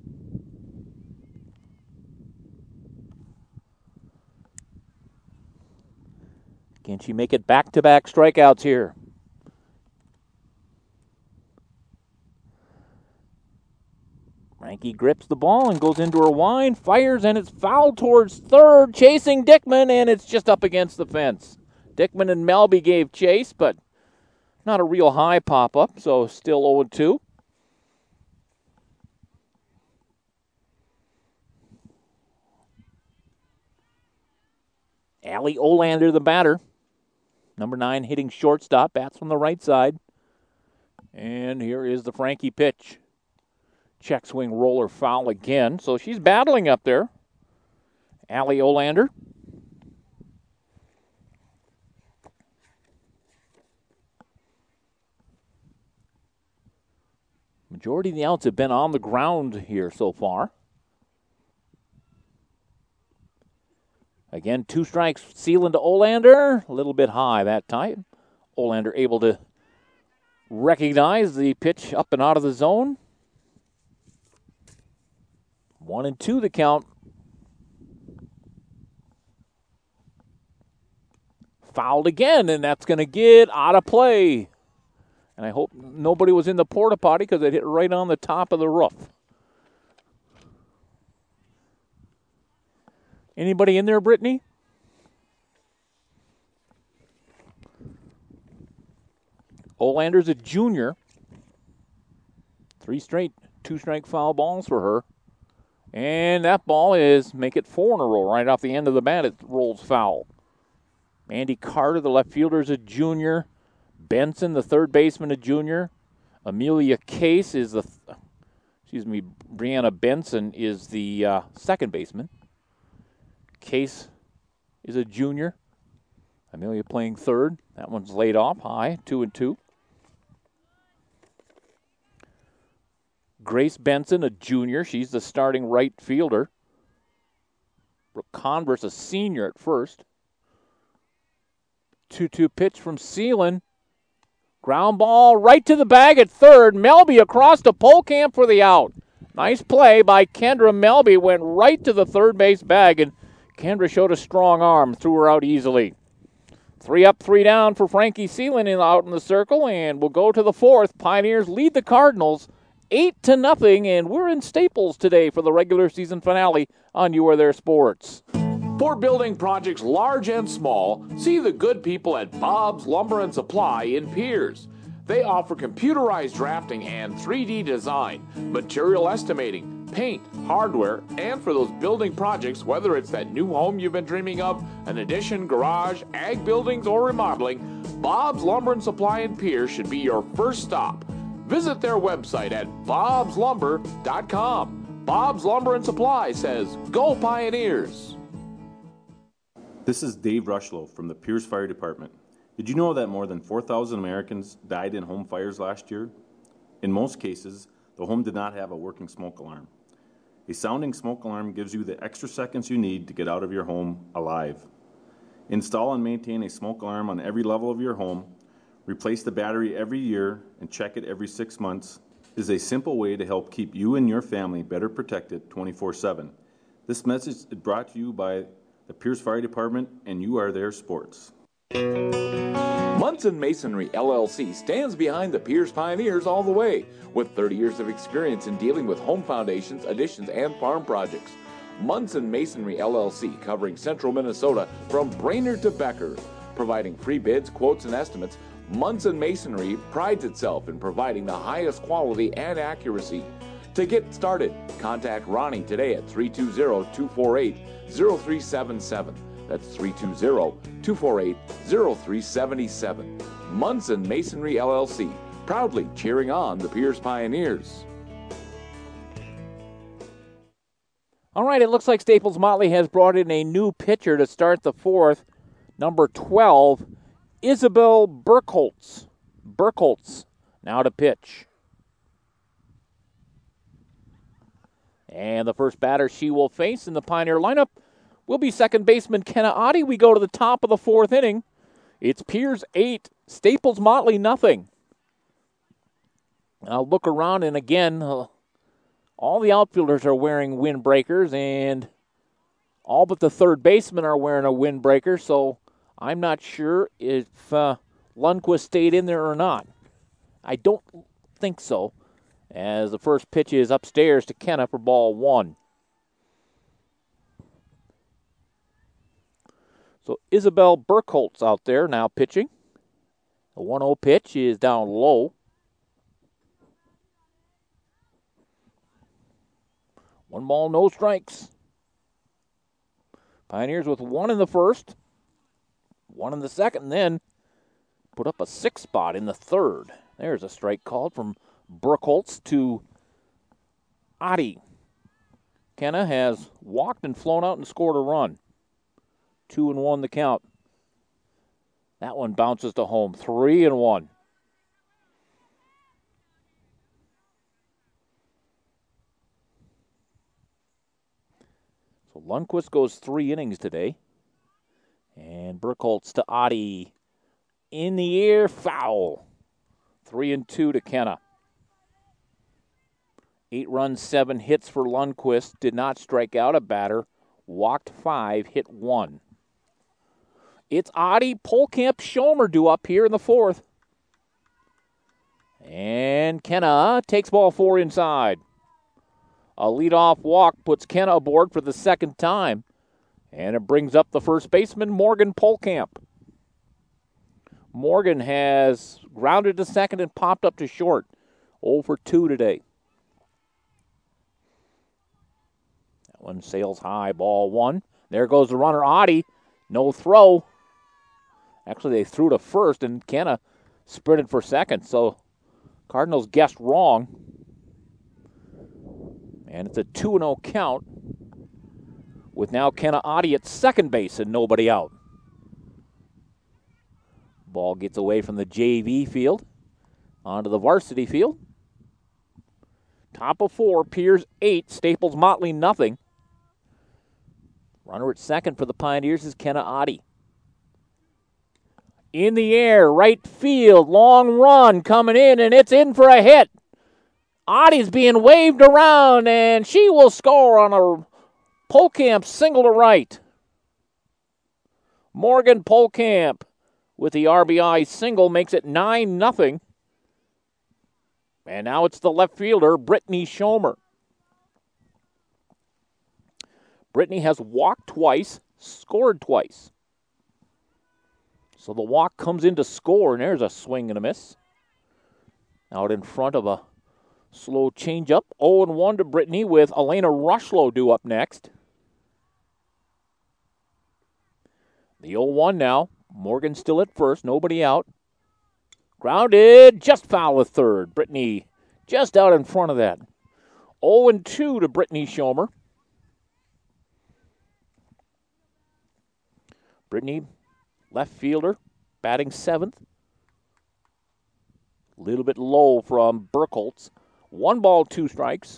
Can she make it back-to-back strikeouts here? Frankie grips the ball and goes into her wind, fires, and it's fouled towards third, chasing Dickman, and it's just up against the fence. Dickman and Melby gave chase, but not a real high pop-up, so still 0-2. Allie Olander, the batter. Number 9 hitting shortstop, bats from the right side. And here is the Frankie pitch. Check swing roller foul again. So she's battling up there. Allie Olander. Majority of the outs have been on the ground here so far. Again, 2 strikes, Seelan to Olander. A little bit high that time. Olander able to recognize the pitch up and out of the zone. 1-2 the count. Fouled again, and that's going to get out of play. And I hope nobody was in the porta potty because it hit right on the top of the roof. Anybody in there, Brittany? Olander's a junior. 3 straight 2-strike foul balls for her. And that ball make it 4 in a row. Right off the end of the bat, it rolls foul. Mandy Carter, the left fielder, is a junior. Benson, the third baseman, a junior. Amelia Case is Brianna Benson is the second baseman. Case is a junior. Amelia playing third. That one's laid off high, 2-2. Grace Benson, a junior. She's the starting right fielder. Brooke Converse, a senior at first. 2-2 pitch from Seelan. Ground ball right to the bag at third. Melby across to Polkamp for the out. Nice play by Kendra Melby. Went right to the third base bag, and Kendra showed a strong arm. Threw her out easily. 3 up, 3 down for Frankie Seelan out in the circle, and we'll go to the 4th. Pioneers lead the Cardinals 8-0, and we're in Staples today for the regular season finale on You Are There Sports. For building projects large and small, see the good people at Bob's Lumber and Supply in Piers. They offer computerized drafting and 3D design, material estimating, paint, hardware, and for those building projects, whether it's that new home you've been dreaming of, an addition, garage, ag buildings, or remodeling, Bob's Lumber and Supply in Piers should be your first stop. Visit their website at bobslumber.com. Bob's Lumber and Supply says, "Go Pioneers!" This is Dave Rushlow from the Piers Fire Department. Did you know that more than 4,000 Americans died in home fires last year? In most cases, the home did not have a working smoke alarm. A sounding smoke alarm gives you the extra seconds you need to get out of your home alive. Install and maintain a smoke alarm on every level of your home. Replace the battery every year and check it every 6 months is a simple way to help keep you and your family better protected 24/7. This message is brought to you by the Piers Fire Department and You Are There Sports. Munson Masonry LLC stands behind the Piers Pioneers all the way, with 30 years of experience in dealing with home foundations, additions, and farm projects. Munson Masonry LLC, covering central Minnesota from Brainerd to Becker, providing free bids, quotes, and estimates. Munson Masonry prides itself in providing the highest quality and accuracy. To get started, contact Ronnie today at 320-248-0377. That's 320-248-0377. Munson Masonry LLC, proudly cheering on the Piers Pioneers. All right, it looks like Staples Motley has brought in a new pitcher to start the 4th. Number 12, Isabel Burkholtz. Burkholtz now to pitch. And the first batter she will face in the Pioneer lineup will be second baseman Kenna Oddie. We go to the top of the 4th inning. It's Piers 8, Staples Motley nothing. I'll look around, and again, all the outfielders are wearing windbreakers, and all but the third baseman are wearing a windbreaker, so I'm not sure if Lundquist stayed in there or not. I don't think so, as the first pitch is upstairs to Kenna for ball 1. So Isabel Burkholtz out there now pitching. The 1-0 pitch is down low. 1 ball, no strikes. Pioneers with 1 in the first, 1 in the second, and then put up a 6 spot in the third. There's a strike called from Burkholtz to Adi. Kenna has walked and flown out and scored a run. 2-1 the count. That one bounces to home. 3-1. So Lundquist goes 3 innings today. And Burkholtz to Adi. In the air, foul. 3-2 to Kenna. 8 runs, 7 hits for Lundquist. Did not strike out a batter. Walked 5, hit 1. It's Adi, Polkamp, Schomer due up here in the fourth. And Kenna takes ball 4 inside. A leadoff walk puts Kenna aboard for the second time. And it brings up the first baseman, Morgan Polkamp. Morgan has grounded to second and popped up to short. 0 for 2 today. That one sails high, ball 1. There goes the runner, Adi. No throw. Actually, they threw to first, and Kenna sprinted for second, so Cardinals guessed wrong. And it's a 2-0 count with now Kenna Adi at second base and nobody out. Ball gets away from the JV field onto the varsity field. Top of 4, Piers 8, Staples Motley nothing. Runner at second for the Pioneers is Kenna Adi. In the air, right field, long run coming in, and it's in for a hit. Adi's being waved around, and she will score on a Polkamp single to right. Morgan Polkamp with the RBI single makes it 9-0. And now it's the left fielder, Brittany Schomer. Brittany has walked twice, scored twice. So the walk comes in to score, and there's a swing and a miss. Out in front of a slow changeup. 0-1 to Brittany with Elena Rushlow due up next. The 0-1 now. Morgan still at first, nobody out. Grounded, just foul at third. Brittany just out in front of that. 0-2 to Brittany Schomer. Brittany, left fielder, batting 7th. A little bit low from Burkholtz. 1 ball, 2 strikes.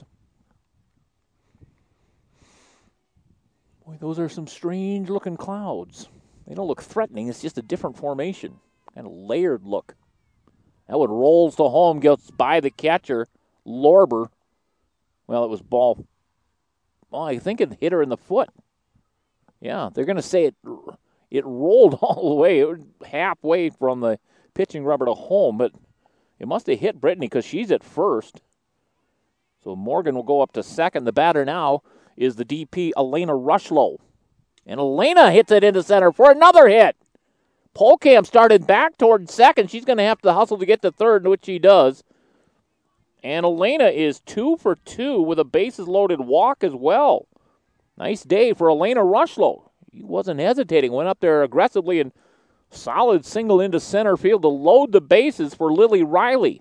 Boy, those are some strange-looking clouds. They don't look threatening. It's just a different formation. Kind of layered look. That one rolls to home, gets by the catcher, Lorber. Well, it was ball. Well, I think it hit her in the foot. Yeah, they're going to say it rolled all the way, halfway from the pitching rubber to home, but it must have hit Brittany because she's at first. So Morgan will go up to second. The batter now is the DP, Elena Rushlow. And Elena hits it into center for another hit. Polkamp started back toward second. She's going to have to hustle to get to third, which she does. And Elena is 2 for 2 with a bases-loaded walk as well. Nice day for Elena Rushlow. He wasn't hesitating. Went up there aggressively and solid single into center field to load the bases for Lily Riley.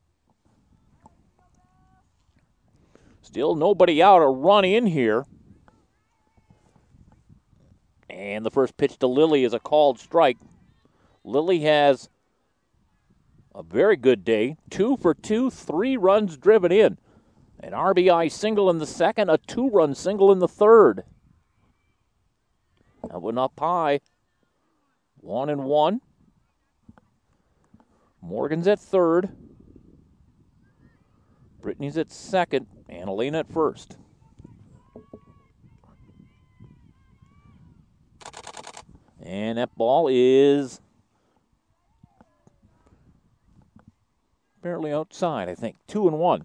Still nobody out. A run in here. And the first pitch to Lily is a called strike. Lily has a very good day. 2 for 2, 3 runs driven in. An RBI single in the second, a 2-run single in the third. That one up high. 1-1. Morgan's at third. Brittany's at second, and Elena at first. And that ball is barely outside, I think. 2-1.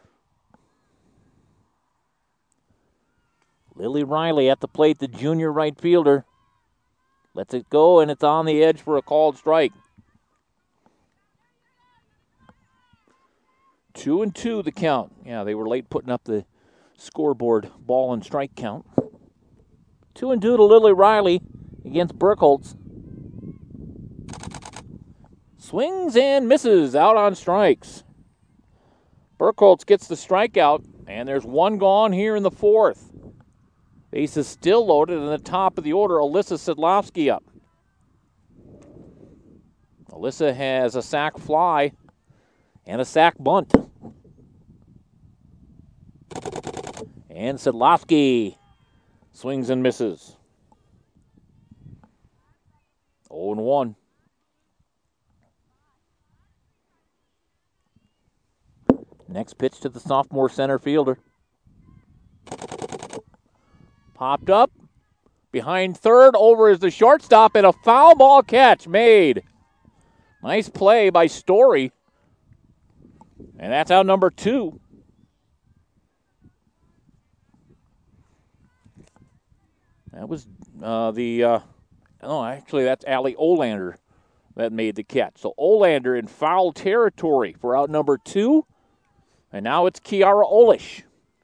Lily Riley at the plate, the junior right fielder. Lets it go, and it's on the edge for a called strike. 2-2 the count. Yeah, they were late putting up the scoreboard ball and strike count. 2-2 to Lily Riley against Burkholz. Swings and misses out on strikes. Burkholz gets the strikeout, and there's one gone here in the fourth. Base is still loaded in the top of the order. Alyssa Sedlowski up. Alyssa has a sac fly and a sac bunt. And Sedlowski swings and misses. 0-1. Next pitch to the sophomore center fielder. Popped up. Behind third. Over is the shortstop, and a foul ball catch made. Nice play by Story. And that's out number 2. That was actually that's Allie Olander that made the catch. So Olander in foul territory for out number 2. And now it's Kiara Olish.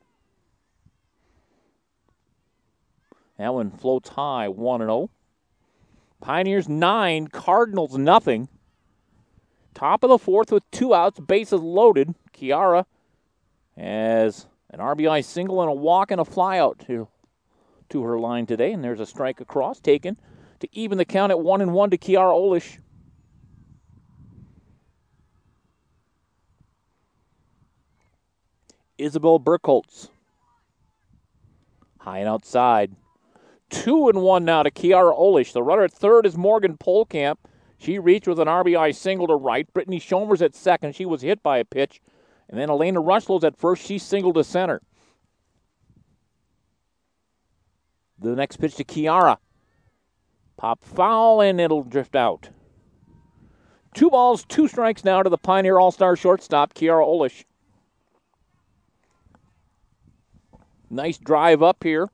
That one floats high, 1-0. Pioneers 9, Cardinals nothing. Top of the fourth with 2 outs, bases loaded. Kiara has an RBI single and a walk and a flyout to her line today. And there's a strike across taken to even the count at 1-1 to Kiara Olish. Isabel Burkholz. High and outside. 2-1 now to Kiara Olish. The runner at third is Morgan Polkamp. She reached with an RBI single to right. Brittany Schomer's at second. She was hit by a pitch. And then Elena Rushlow's at first. She singled to center. The next pitch to Kiara. Pop foul, and it'll drift out. 2 balls, 2 strikes now to the Pioneer All-Star shortstop, Kiara Olish. Nice drive up here.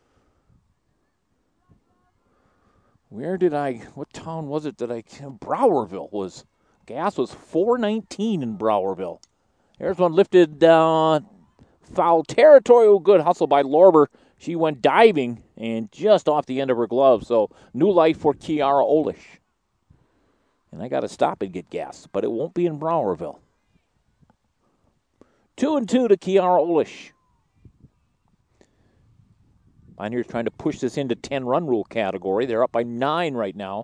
What town was it Browerville was. Gas was 419 in Browerville. There's one lifted foul territory. Oh, good hustle by Lorber. She went diving and just off the end of her glove. So new life for Kiara Olish. And I got to stop and get gas, but it won't be in Browerville. 2-2 to Kiara Olish. Pioneers trying to push this into 10-run rule category. They're up by 9 right now.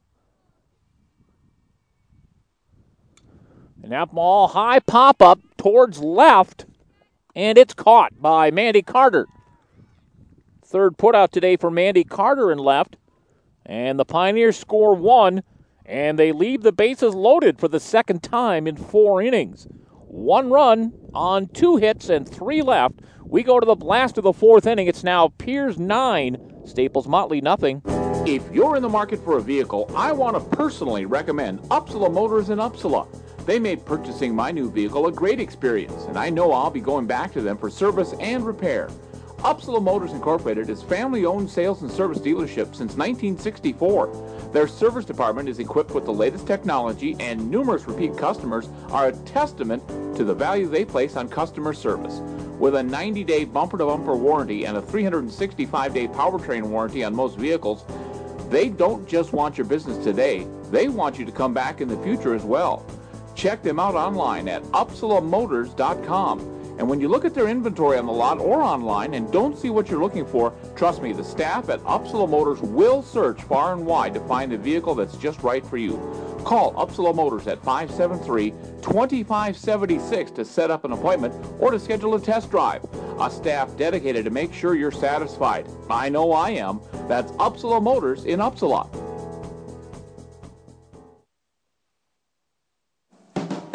And that ball, high pop-up towards left, and it's caught by Mandy Carter. Third put-out today for Mandy Carter in left. And the Pioneers score 1, and they leave the bases loaded for the second time in 4 innings. 1 run on 2 hits and 3 left. We go to the blast of the 4th inning. It's now Piers 9, Staples Motley nothing. If you're in the market for a vehicle, I want to personally recommend Upsala Motors in Upsala. They made purchasing my new vehicle a great experience, and I know I'll be going back to them for service and repair. Upsala Motors Incorporated is family-owned sales and service dealership since 1964. Their service department is equipped with the latest technology, and numerous repeat customers are a testament to the value they place on customer service. With a 90-day bumper-to-bumper warranty and a 365-day powertrain warranty on most vehicles, they don't just want your business today, they want you to come back in the future as well. Check them out online at UpsalaMotors.com. And when you look at their inventory on the lot or online and don't see what you're looking for, trust me, the staff at Upsala Motors will search far and wide to find the vehicle that's just right for you. Call Upsala Motors at 573-2576 to set up an appointment or to schedule a test drive. A staff dedicated to make sure you're satisfied. I know I am. That's Upsala Motors in Upsala. The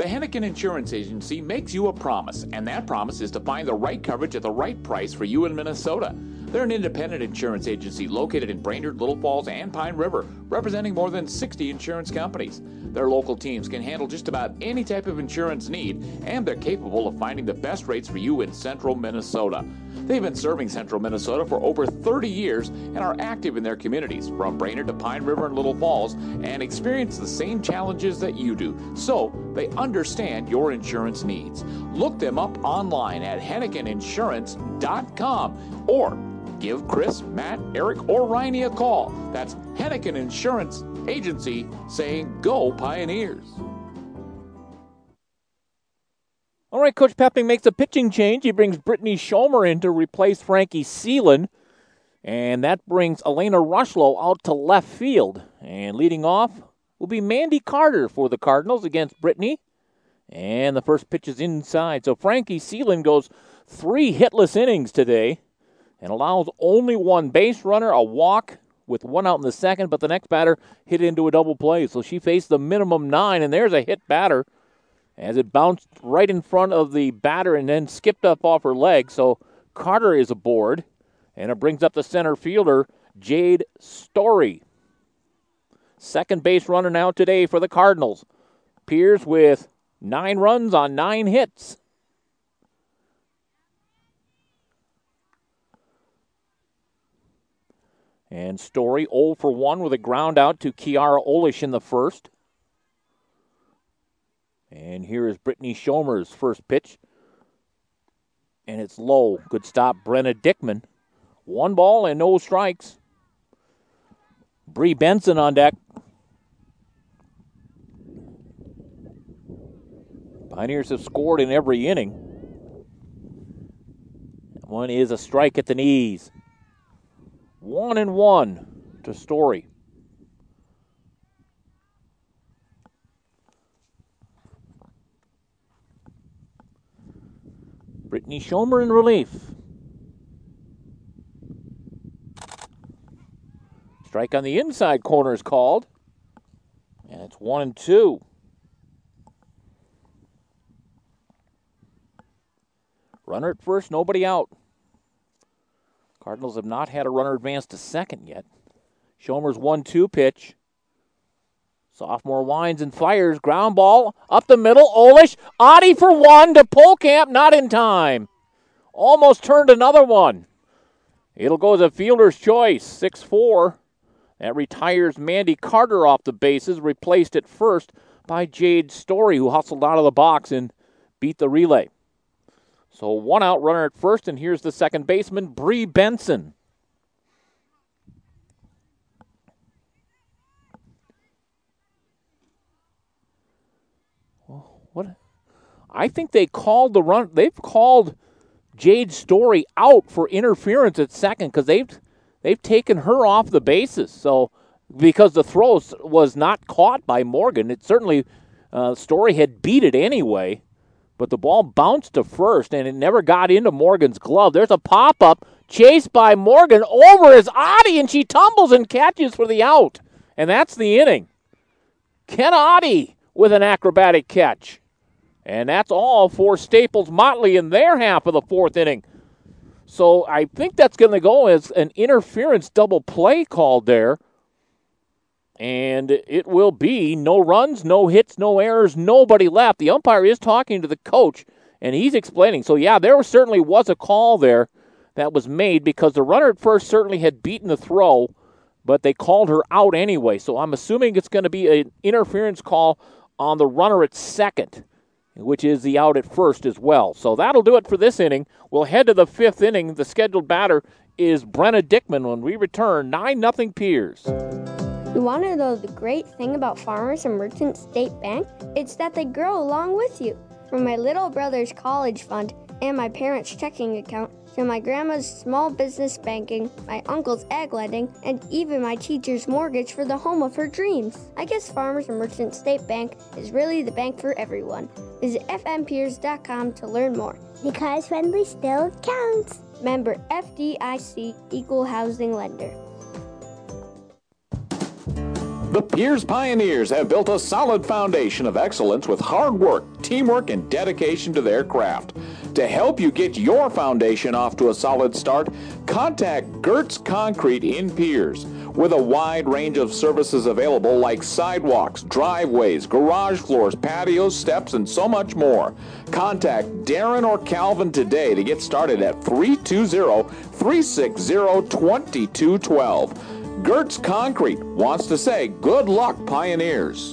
Hennigan Insurance Agency makes you a promise, and that promise is to find the right coverage at the right price for you in Minnesota. They're an independent insurance agency located in Brainerd, Little Falls, and Pine River, representing more than 60 insurance companies. Their local teams can handle just about any type of insurance need, and they're capable of finding the best rates for you in central Minnesota. They've been serving central Minnesota for over 30 years and are active in their communities, from Brainerd to Pine River and Little Falls, and experience the same challenges that you do. So they understand your insurance needs. Look them up online at HenniganInsurance.com or give Chris, Matt, Eric, or Riney a call. That's Hennigan Insurance Agency, saying go Pioneers. All right, Coach Pepping makes a pitching change. He brings Brittany Schomer in to replace Frankie Seelan. And that brings Elena Rushlow out to left field. And leading off will be Mandy Carter for the Cardinals against Brittany. And the first pitch is inside. So Frankie Seelan goes 3 hitless innings today and allows only 1 base runner, a walk with 1 out in the second, but the next batter hit into a double play. So she faced the minimum 9, and there's a hit batter as it bounced right in front of the batter and then skipped up off her leg. So Carter is aboard, and it brings up the center fielder, Jade Story. Second base runner now today for the Cardinals. Pierce with 9 runs on 9 hits. And Story 0 for 1 with a ground out to Kiara Olish in the first. And here is Brittany Schomer's first pitch. And it's low. Good stop, Brenna Dickman. 1 ball and no strikes. Bree Benson on deck. Pioneers have scored in every inning. One is a strike at the knees. 1-1 to Story. Brittany Schomer in relief. Strike on the inside corner is called. And it's 1-2. Runner at first, nobody out. Cardinals have not had a runner advance to second yet. Schomer's 1-2 pitch. Sophomore winds and fires. Ground ball up the middle. Olish. Adi for 1 to Polkamp. Not in time. Almost turned another one. It'll go as a fielder's choice. 6-4. That retires Mandy Carter off the bases. Replaced at first by Jade Story, who hustled out of the box and beat the relay. So 1 out runner at first, and here's the second baseman, Bree Benson. What? I think they called the run. They've called Jade Story out for interference at second because they've taken her off the bases. So because the throw was not caught by Morgan, it certainly Story had beat it anyway. But the ball bounced to first, and it never got into Morgan's glove. There's a pop-up, chased by Morgan. Over is Adi, and she tumbles and catches for the out. And that's the inning. Ken Adi with an acrobatic catch. And that's all for Staples Motley in their half of the 4th inning. So I think that's going to go as an interference double play called there. And it will be no runs, no hits, no errors, nobody left. The umpire is talking to the coach, and he's explaining. So, yeah, there certainly was a call there that was made because the runner at first certainly had beaten the throw, but they called her out anyway. So I'm assuming it's going to be an interference call on the runner at second, which is the out at first as well. So that'll do it for this inning. We'll head to the 5th inning. The scheduled batter is Brenna Dickman when we return 9-0 Piers. You want to know the great thing about Farmers and Merchants State Bank? It's that they grow along with you. From my little brother's college fund and my parents' checking account to my grandma's small business banking, my uncle's ag lending, and even my teacher's mortgage for the home of her dreams. I guess Farmers and Merchants State Bank is really the bank for everyone. Visit fmpiers.com to learn more. Because friendly still counts. Member FDIC, Equal Housing Lender. The Piers Pioneers have built a solid foundation of excellence with hard work, teamwork, and dedication to their craft. To help you get your foundation off to a solid start, contact Gertz Concrete in Piers. With a wide range of services available like sidewalks, driveways, garage floors, patios, steps, and so much more. Contact Darren or Calvin today to get started at 320-360-2212. Gertz Concrete wants to say good luck, Pioneers.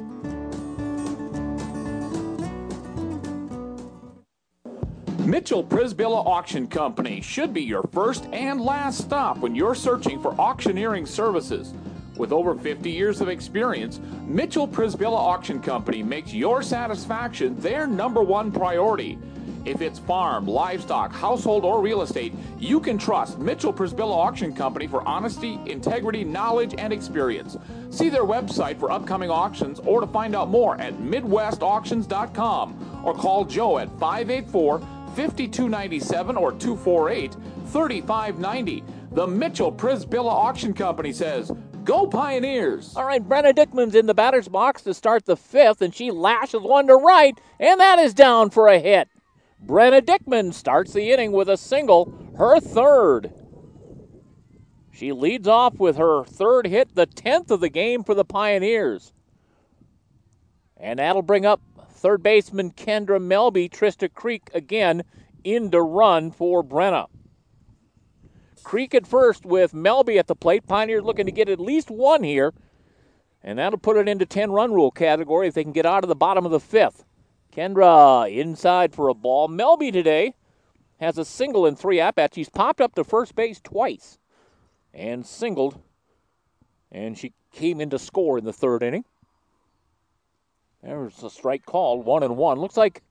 Mitchell Prisbilla Auction Company should be your first and last stop when you're searching for auctioneering services. With over 50 years of experience, Mitchell Prisbilla Auction Company makes your satisfaction their #1 priority. If it's farm, livestock, household, or real estate, you can trust Mitchell Prisbilla Auction Company for honesty, integrity, knowledge, and experience. See their website for upcoming auctions or to find out more at MidwestAuctions.com or call Joe at 584-5297 or 248-3590. The Mitchell Prisbilla Auction Company says, go Pioneers! All right, Brenna Dickman's in the batter's box to start the 5th, and she lashes one to right, and that is down for a hit. Brenna Dickman starts the inning with a single, her 3rd. She leads off with her 3rd hit, the 10th of the game for the Pioneers. And that'll bring up 3rd baseman Kendra Melby. Trista Creek again in to run for Brenna. Creek at first with Melby at the plate. Pioneers looking to get at least one here. And that'll put it into 10-run rule category if they can get out of the bottom of the 5th. Kendra inside for a ball. Melby today has a single in 3 at-bats. She's popped up to first base twice and singled. And she came in to score in the 3rd inning. There's a strike called, 1-1. Looks like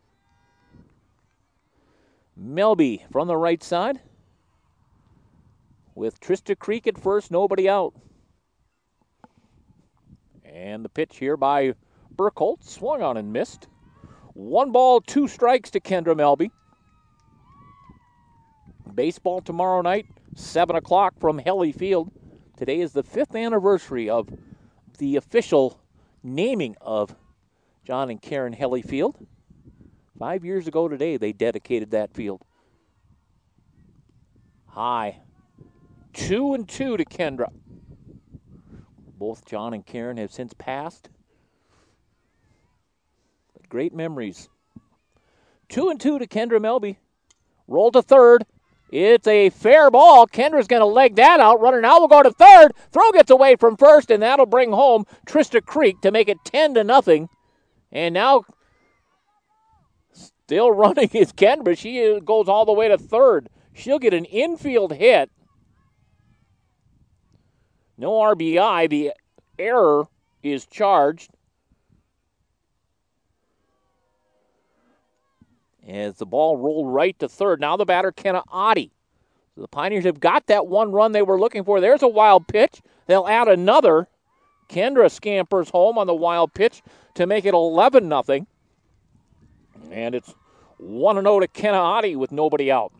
Melby from the right side with Trista Creek at first, nobody out. And the pitch here by Burkholt, swung on and missed. 1 ball, 2 strikes to Kendra Melby. Baseball tomorrow night, 7 o'clock from Helly Field. Today is the 5th anniversary of the official naming of John and Karen Helly Field. 5 years ago today, they dedicated that field. High. 2-2 to Kendra. Both John and Karen have since passed. But great memories. 2-2 to Kendra Melby. Roll to 3rd. It's a fair ball. Kendra's going to leg that out. Runner now will go to 3rd. Throw gets away from 1st, and that'll bring home Trista Creek to make it 10-0. And now, still running is Kendra. She goes all the way to 3rd. She'll get an infield hit. No RBI. The error is charged. As the ball rolled right to 3rd. Now the batter, Kenna Oddie. So the Pioneers have got that 1 run they were looking for. There's a wild pitch. They'll add another. Kendra scampers home on the wild pitch to make it 11-0. And it's 1-0 to Kenna Oddie with nobody out.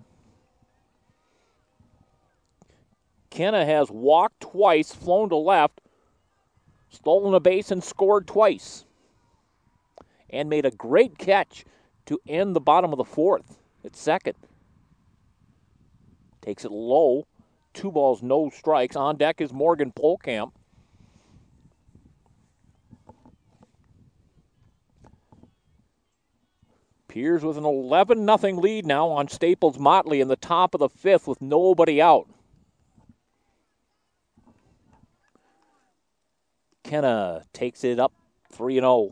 Kenna has walked twice, flown to left, stolen a base, and scored twice. And made a great catch to end the bottom of the 4th at 2nd. Takes it low. 2 balls, no strikes. On deck is Morgan Polkamp. Piers with an 11-0 lead now on Staples Motley in the top of the 5th with nobody out. Kenna takes it up 3-0.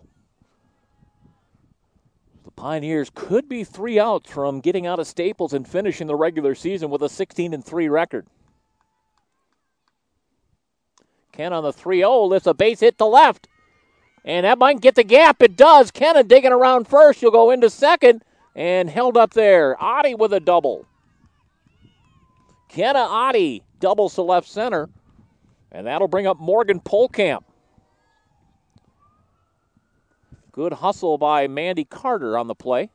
The Pioneers could be 3 outs from getting out of Staples and finishing the regular season with a 16-3 record. Kenna on the 3-0 lifts a base hit to left. And that might get the gap. It does. Kenna digging around first. She'll go into 2nd and held up there. Oddie with a double. Kenna Oddie doubles to left center. And that'll bring up Morgan Polkamp. Good hustle by Mandy Carter on the play.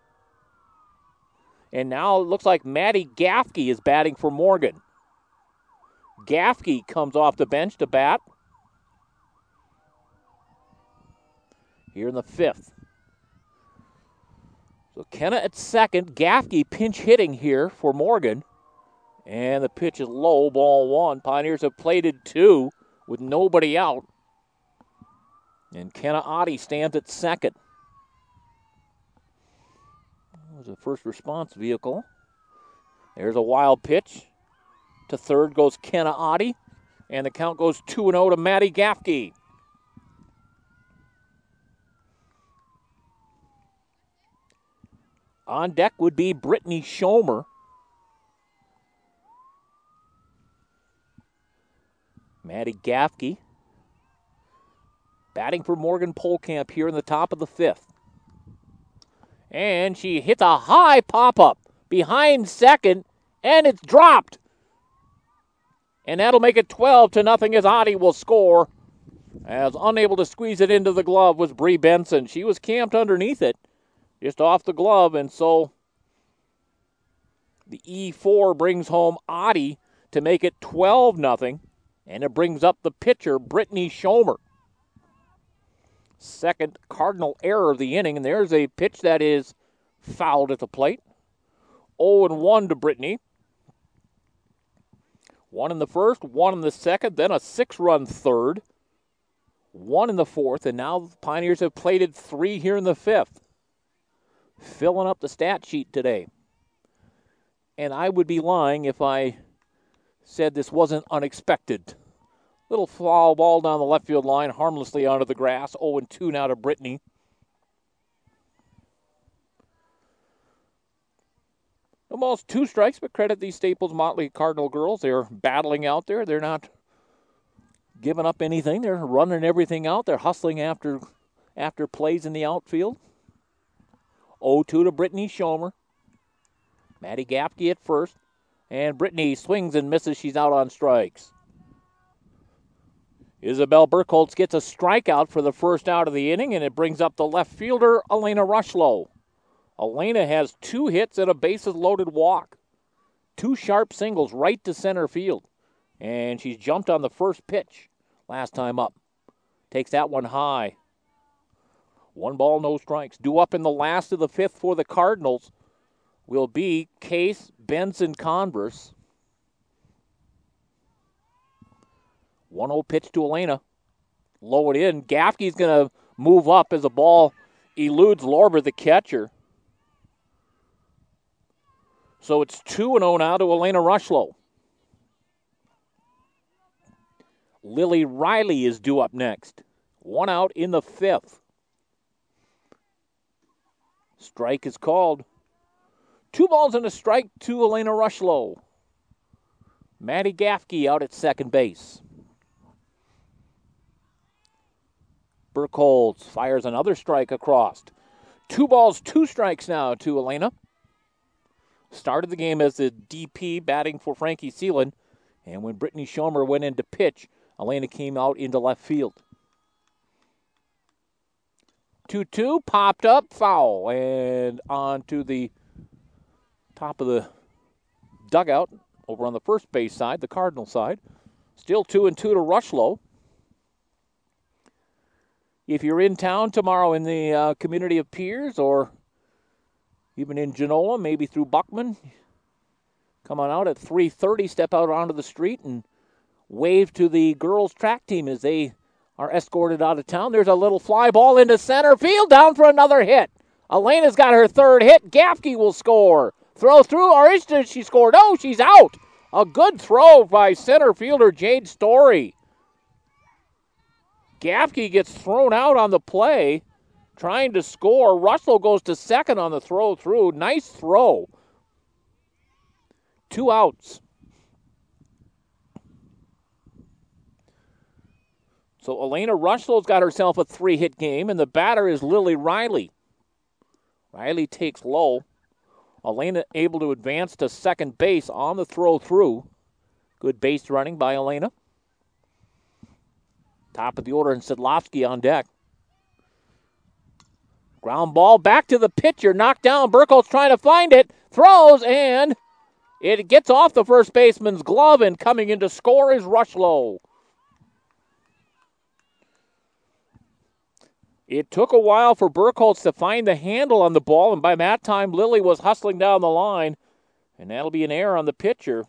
And now it looks like Maddie Gaffke is batting for Morgan. Gaffke comes off the bench to bat here in the 5th. So Kenna at second. Gaffke pinch hitting here for Morgan. And the pitch is low, ball 1. Pioneers have plated 2 with nobody out. And Kenna Oddie stands at second. That was a first response vehicle. There's a wild pitch. To third goes Kenna Oddie. And the count goes 2-0 to Maddie Gaffke. On deck would be Brittany Schomer. Maddie Gaffke batting for Morgan Polkamp here in the top of the 5th. And she hits a high pop-up behind second, and it's dropped. And that'll make it 12-0 as Oddie will score. As unable to squeeze it into the glove was Bree Benson. She was camped underneath it, just off the glove, and so the E4 brings home Oddie to make it 12-0, and it brings up the pitcher, Brittany Schomer. Second Cardinal error of the inning, and there's a pitch that is fouled at the plate. 0-1 to Brittany. 1 in the first, 1 in the second, then a 6-run third. 1 in the fourth, and now the Pioneers have plated 3 here in the 5th. Filling up the stat sheet today. And I would be lying if I said this wasn't unexpected. Little foul ball down the left field line, harmlessly onto the grass. 0-2 now to Brittany. No balls, 2 strikes, but credit these Staples Motley Cardinal girls. They're battling out there. They're not giving up anything. They're running everything out. They're hustling after plays in the outfield. 0-2 to Brittany Schomer. Maddie Gaffke at first. And Brittany swings and misses. She's out on strikes. Isabel Burkholz gets a strikeout for the first out of the inning, and it brings up the left fielder, Elena Rushlow. Elena has 2 hits and a bases-loaded walk. 2 sharp singles right to center field. And she's jumped on the first pitch last time up. Takes that one high. 1 ball, no strikes. Due up in the last of the 5th for the Cardinals will be Case Benson Converse. 1-0 pitch to Elena. Low it in. Gaffke's going to move up as the ball eludes Lorber, the catcher. So it's 2-0 now to Elena Rushlow. Lily Riley is due up next. 1 out in the 5th. Strike is called. 2 balls and a strike to Elena Rushlow. Maddie Gaffke out at second base. Burkholz fires another strike across. 2 balls, 2 strikes now to Elena. Started the game as the DP batting for Frankie Seelan. And when Brittany Schomer went in to pitch, Elena came out into left field. 2-2, popped up, foul. And on to the top of the dugout over on the first base side, the Cardinal side. Still 2-2 to Rushlow. If you're in town tomorrow in the community of Piers or even in Genola, maybe through Buckman, come on out at 3:30, step out onto the street and wave to the girls' track team as they are escorted out of town. There's a little fly ball into center field, down for another hit. Elena's got her 3rd hit. Gaffke will score. Throw through, or is she scored? No, she's out. A good throw by center fielder Jade Story. Gaffke gets thrown out on the play, trying to score. Russell goes to second on the throw through. Nice throw. 2 outs. So Elena Rushell's got herself a 3-hit game, and the batter is Lily Riley. Riley takes low. Elena able to advance to second base on the throw through. Good base running by Elena. Top of the order, and Sedlowski on deck. Ground ball back to the pitcher, knocked down. Burkholz trying to find it. Throws, and It gets off the first baseman's glove, and coming in to score is Rushlow. It took a while for Burkholz to find the handle on the ball, and by that time, Lilly was hustling down the line, and that'll be an error on the pitcher.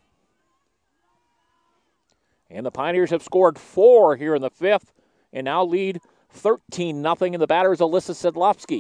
And the Pioneers have scored 4 here in the 5th, and now lead 13-0, and the batter is Alyssa Sedlowski.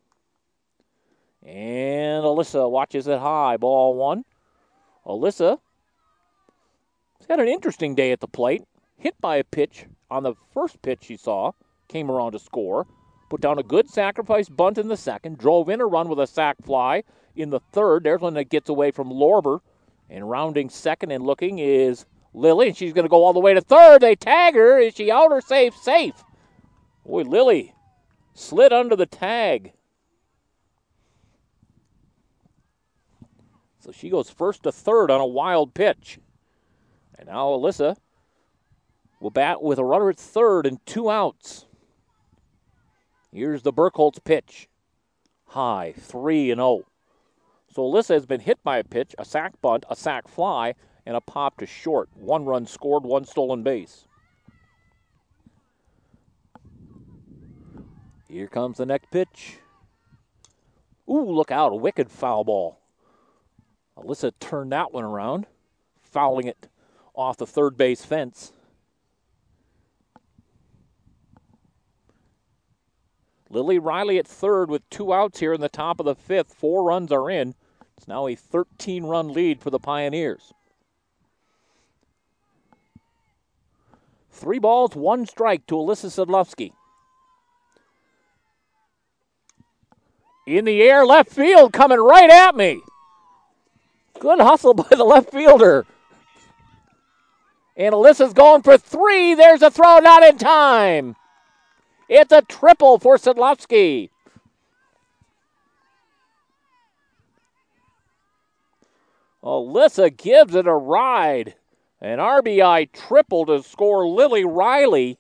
And Alyssa watches it high, ball 1. Alyssa has had an interesting day at the plate. Hit by a pitch on the first pitch she saw, came around to score. Put down a good sacrifice bunt in the second, drove in a run with a sac fly in the third. There's one that gets away from Lorber. And rounding second and looking is Lilly, and she's going to go all the way to third. They tag her. Is she out or safe? Safe. Boy, Lilly slid under the tag. So she goes first to third on a wild pitch. And now Alyssa will bat with a runner at third and 2 outs. Here's the Burkholz pitch. High, 3-0. So Alyssa has been hit by a pitch, a sac bunt, a sac fly, and a pop to short. 1 run scored, 1 stolen base. Here comes the next pitch. Ooh, look out, a wicked foul ball. Alyssa turned that one around, fouling it off the third base fence. Lily Riley at third with 2 outs here in the top of the 5th. 4 runs are in. It's now a 13-run lead for the Pioneers. 3 balls, 1 strike to Alyssa Sedlowski. In the air, left field, coming right at me. Good hustle by the left fielder. And Alyssa's going for 3. There's a throw, not in time. It's a triple for Sedlowski. Alyssa gives it a ride. An RBI triple to score Lily Riley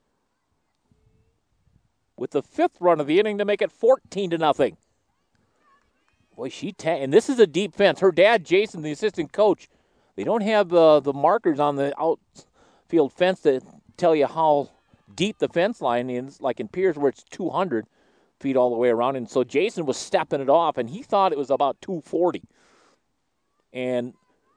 with the 5th run of the inning to make it 14-0. Boy, and this is a deep fence. Her dad, Jason, the assistant coach, they don't have the markers on the outfield fence to tell you how deep the fence line is, like in Pierce where it's 200 feet all the way around. And so Jason was stepping it off, and he thought it was about 240. And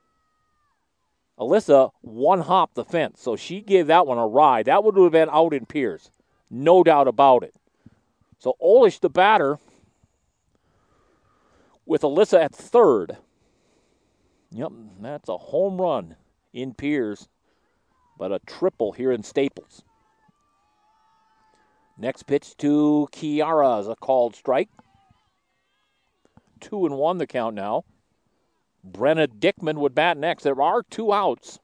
Alyssa one-hopped the fence, so she gave that one a ride. That would have been out in Pierce, no doubt about it. So Olish, the batter, with Alyssa at third. Yep, that's a home run in Pierce, but a triple here in Staples. Next pitch to Kiara is a called strike. 2-1 the count now. Brenna Dickman would bat next. There are 2 outs.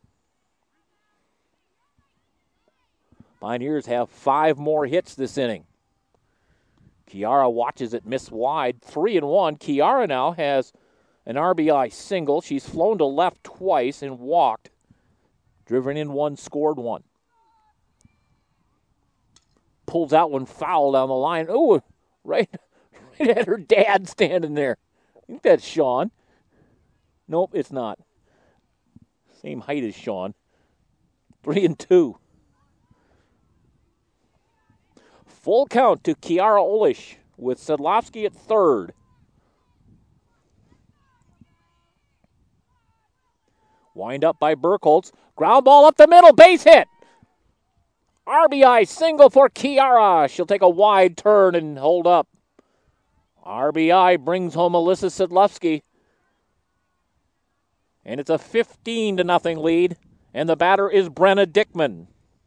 Pioneers have 5 more hits this inning. Kiara watches it miss wide. 3-1. Kiara now has an RBI single. She's flown to left twice and walked. Driven in 1, scored 1. Pulls out one foul down the line. Oh, right at her dad standing there. I think that's Sean. Nope, it's not. Same height as Sean. 3-2. Full count to Kiara Olish with Sedlowski at third. Wind up by Burkholz. Ground ball up the middle. Base hit. RBI single for Kiara. She'll take a wide turn and hold up. RBI brings home Alyssa Sedlowski. And it's a 15-0 lead. And the batter is Brenna Dickman.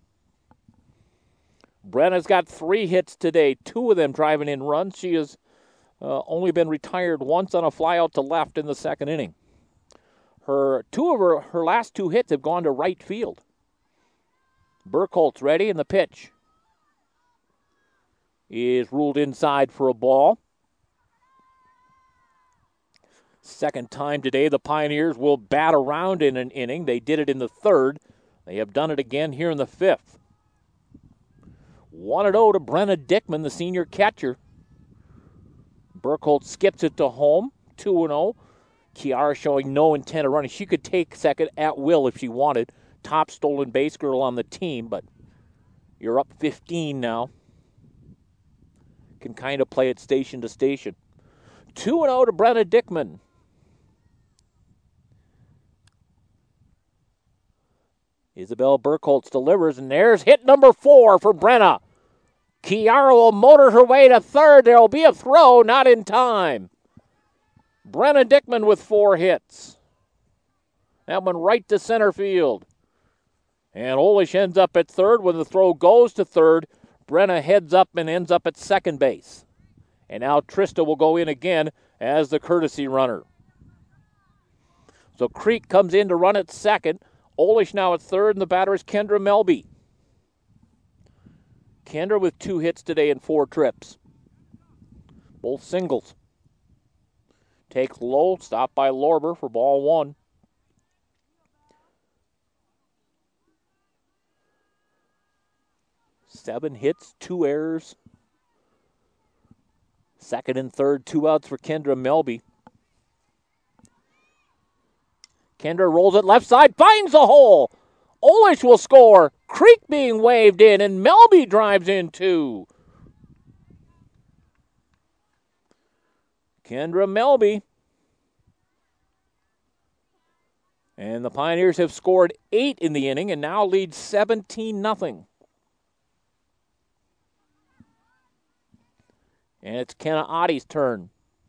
Brenna's got 3 hits today, 2 of them driving in runs. She has only been retired once on a flyout to left in the second inning. Her last 2 hits have gone to right field. Burkholz ready, and the pitch is ruled inside for a ball. Second time today, the Pioneers will bat around in an inning. They did it in the 3rd. They have done it again here in the 5th. 1-0 to Brenna Dickman, the senior catcher. Burkholz skips it to home, 2-0. Kiara showing no intent of running. She could take second at will if she wanted. Top stolen base girl on the team, but you're up 15 now. Can kind of play it station to station. 2-0 to Brenna Dickman. Isabel Burkholz delivers, and there's hit number 4 for Brenna. Kiara will motor her way to third. There will be a throw, not in time. Brenna Dickman with 4 hits. That one right to center field. And Olish ends up at third. When the throw goes to third, Brenna heads up and ends up at second base. And now Trista will go in again as the courtesy runner. So Creek comes in to run at second. Olish now at third, and the batter is Kendra Melby. Kendra with 2 hits today and 4 trips. Both singles. Take low, stop by Lorber for ball 1. Seven hits, 2 errors. Second and third, 2 outs for Kendra Melby. Kendra rolls it left side, finds the hole. Olish will score. Creek being waved in, and Melby drives in 2. Kendra Melby. And the Pioneers have scored 8 in the inning and now lead 17-0. And it's Kenna Otti's turn.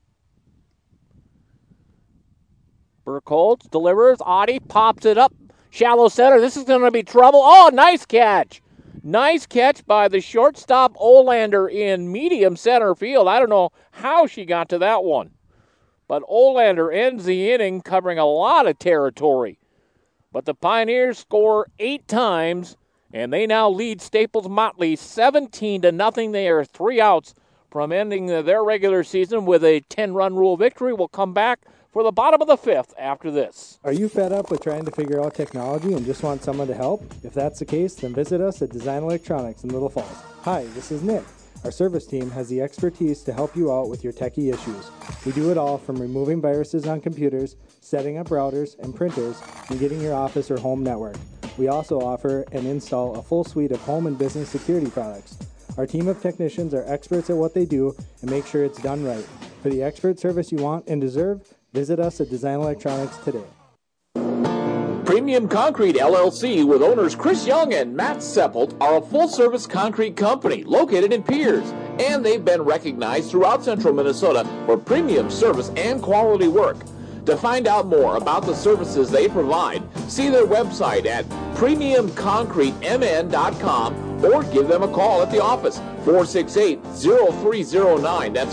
Burkholz delivers. Otti pops it up. Shallow center. This is going to be trouble. Oh, nice catch. Nice catch by the shortstop Olander in medium center field. I don't know how she got to that one. But Olander ends the inning covering a lot of territory. But the Pioneers score 8 times, and they now lead Staples Motley 17-0. They are 3 outs from ending their regular season with a 10-run rule victory. We'll come back for the bottom of the 5th after this. Are you fed up with trying to figure out technology and just want someone to help? If that's the case, then visit us at Design Electronics in Little Falls. Hi, this is Nick. Our service team has the expertise to help you out with your techie issues. We do it all from removing viruses on computers, setting up routers and printers, and getting your office or home network. We also offer and install a full suite of home and business security products. Our team of technicians are experts at what they do and make sure it's done right. For the expert service you want and deserve, visit us at Design Electronics today. Premium Concrete LLC with owners Chris Young and Matt Seppelt are a full-service concrete company located in Piers, and they've been recognized throughout central Minnesota for premium service and quality work. To find out more about the services they provide, see their website at premiumconcretemn.com or give them a call at the office, 468-0309. That's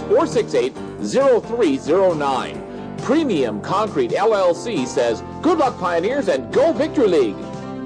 468-0309. Premium Concrete LLC says, good luck, Pioneers, and go Victory League.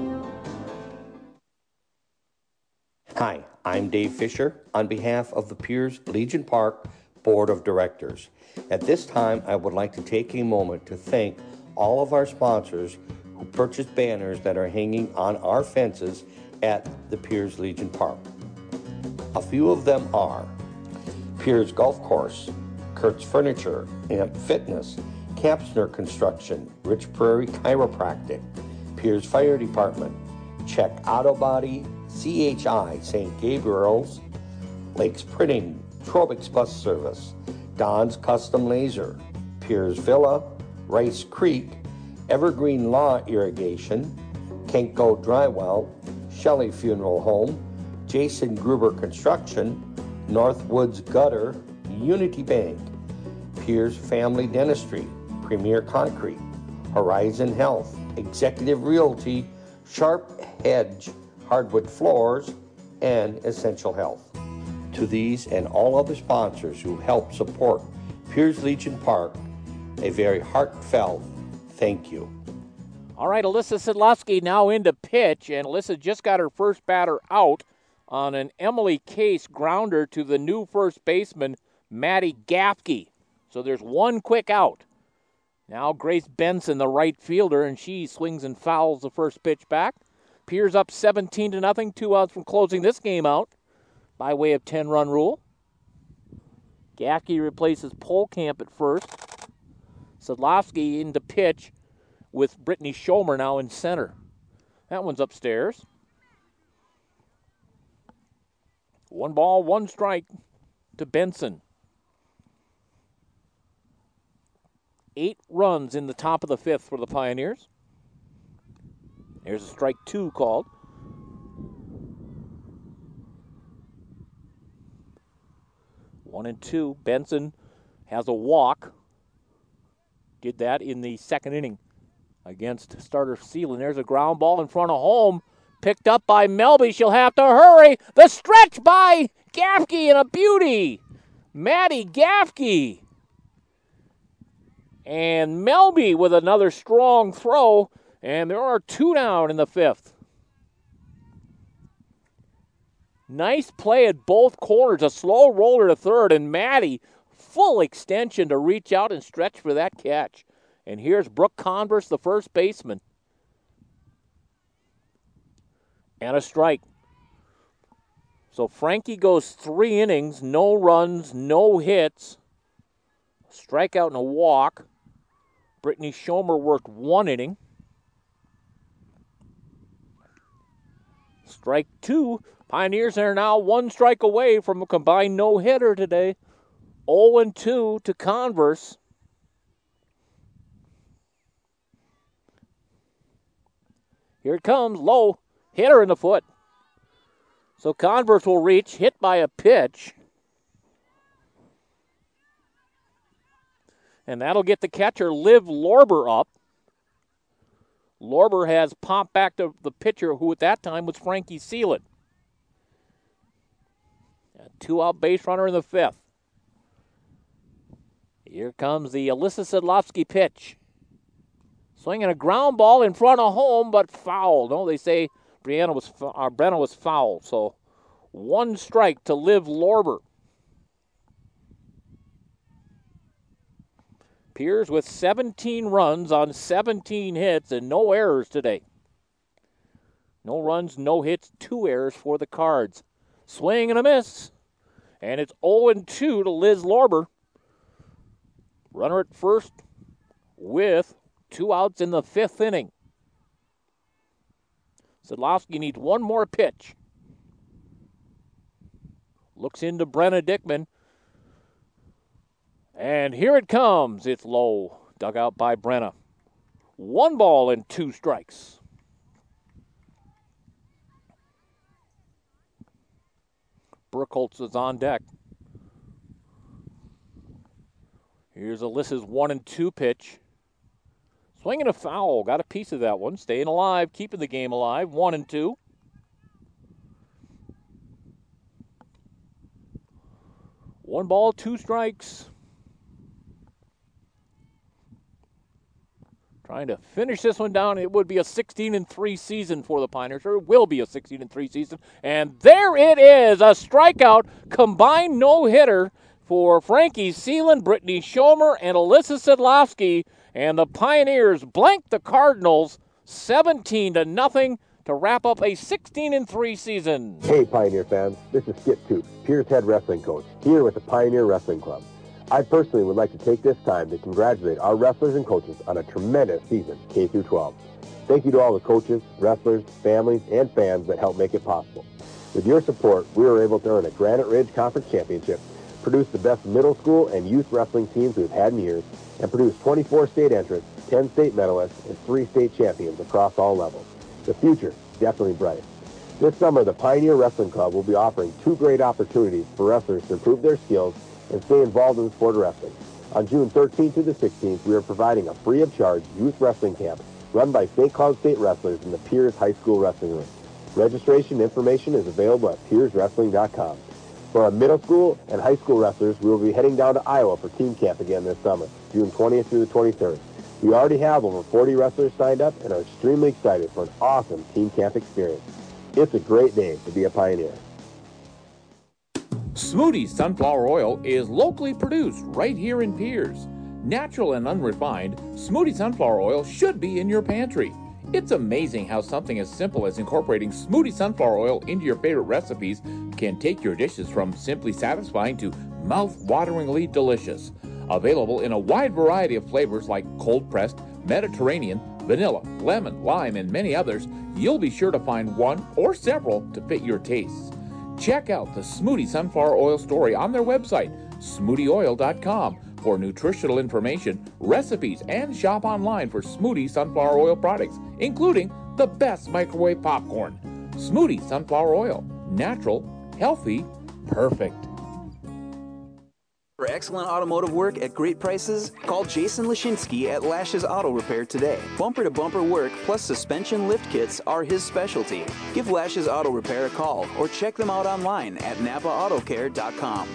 Hi, I'm Dave Fisher on behalf of the Piers Legion Park Board of Directors. At this time, I would like to take a moment to thank all of our sponsors who purchased banners that are hanging on our fences at the Piers Legion Park. A few of them are Piers Golf Course, Kurt's Furniture, Amp Fitness, Kapsner Construction, Rich Prairie Chiropractic, Piers Fire Department, Check Auto Body, CHI St. Gabriel's, Lakes Printing, Trobix Bus Service, Don's Custom Laser, Piers Villa, Rice Creek, Evergreen Law Irrigation, Kenko Drywell, Shelley Funeral Home, Jason Gruber Construction, Northwoods Gutter, Unity Bank, Piers Family Dentistry, Premier Concrete, Horizon Health, Executive Realty, Sharp Hedge, Hardwood Floors, and Essential Health. To these and all other sponsors who help support Piers Legion Park, a very heartfelt thank you. All right, Alyssa Sidlowski now into pitch, and Alyssa just got her first batter out on an Emily Case grounder to the new first baseman, Maddie Gafke. So there's one quick out. Now Grace Benson, the right fielder, and she swings and fouls the first pitch back. Piers up 17-0, 2 outs from closing this game out by way of 10-run rule. Gafke replaces Polkamp at first. Sadlowski into pitch with Brittany Schomer now in center. That one's upstairs. 1 ball, 1 strike to Benson. 8 runs in the top of the 5th for the Pioneers. There's a strike 2 called. One and 2. Benson has a walk. Did that in the 2nd inning against starter Sealand. There's a ground ball in front of home. Picked up by Melby. She'll have to hurry. The stretch by Gaffke and a beauty. Maddie Gaffke. And Melby with another strong throw. And there are 2 down in the 5th. Nice play at both corners. A slow roller to third. And Maddie, full extension to reach out and stretch for that catch. And here's Brooke Converse, the first baseman. And a strike. So Frankie goes 3 innings, no runs, no hits. Strikeout and a walk. Brittany Schomer worked 1 inning. Strike 2. Pioneers are now 1 strike away from a combined no-hitter today. 0-2 to Converse. Here it comes, low. Hit her in the foot. So Converse will reach, hit by a pitch. And that'll get the catcher, Liv Lorber, up. Lorber has popped back to the pitcher, who at that time was Frankie Seelan. A 2-out base runner in the 5th. Here comes the Alyssa Sadlowski pitch. Swinging a ground ball in front of home, but foul. No, they say Brenna was foul. So 1 strike to Liv Lorber. Piers with 17 runs on 17 hits and no errors today. No runs, no hits, 2 errors for the Cards. Swing and a miss. And it's 0-2 to Liz Lorber. Runner at first with 2 outs in the 5th inning. Sadlowski needs 1 more pitch. Looks into Brenna Dickman. And here it comes. It's low. Dug out by Brenna. 1 ball and 2 strikes. Burkholz is on deck. Here's Alyssa's 1-2 pitch. Swinging a foul. Got a piece of that one. Staying alive, keeping the game alive. 1-2. One ball, 2 strikes. Trying to finish this one down. It would be a 16-3 season for the Pioneers, or it will be a 16-3 season. And there it is, a strikeout, combined no-hitter for Frankie Seelan, Brittany Schomer, and Alyssa Sadlowski. And the Pioneers blank the Cardinals 17-0 to wrap up a 16-3 season. Hey, Pioneer fans, this is Skip Coop, Piers head wrestling coach, here with the Pioneer Wrestling Club. I personally would like to take this time to congratulate our wrestlers and coaches on a tremendous season, K-12. Thank you to all the coaches, wrestlers, families, and fans that helped make it possible. With your support, we were able to earn a Granite Ridge Conference Championship, produce the best middle school and youth wrestling teams we've had in years, and produce 24 state entrants, 10 state medalists, and 3 state champions across all levels. The future is definitely bright. This summer, the Pioneer Wrestling Club will be offering 2 great opportunities for wrestlers to improve their skills and stay involved in the sport of wrestling. On June 13th through the 16th, we are providing a free-of-charge youth wrestling camp run by St. Cloud State wrestlers in the Piers High School Wrestling Room. Registration information is available at pierswrestling.com. For our middle school and high school wrestlers, we will be heading down to Iowa for team camp again this summer, June 20th through the 23rd. We already have over 40 wrestlers signed up and are extremely excited for an awesome team camp experience. It's a great day to be a Pioneer. Smoothie Sunflower Oil is locally produced right here in Piers. Natural and unrefined, Smoothie Sunflower Oil should be in your pantry. It's amazing how something as simple as incorporating Smoothie Sunflower Oil into your favorite recipes can take your dishes from simply satisfying to mouth-wateringly delicious. Available in a wide variety of flavors like cold-pressed, Mediterranean, vanilla, lemon, lime, and many others, you'll be sure to find one or several to fit your tastes. Check out the Smoothie Sunflower Oil story on their website, smoothieoil.com, for nutritional information, recipes, and shop online for Smoothie Sunflower Oil products, including the best microwave popcorn. Smoothie Sunflower Oil. Natural, healthy, perfect. For excellent automotive work at great prices, call Jason Lashinsky at Lashes Auto Repair today. Bumper-to-bumper work plus suspension lift kits are his specialty. Give Lashes Auto Repair a call or check them out online at NapaAutoCare.com.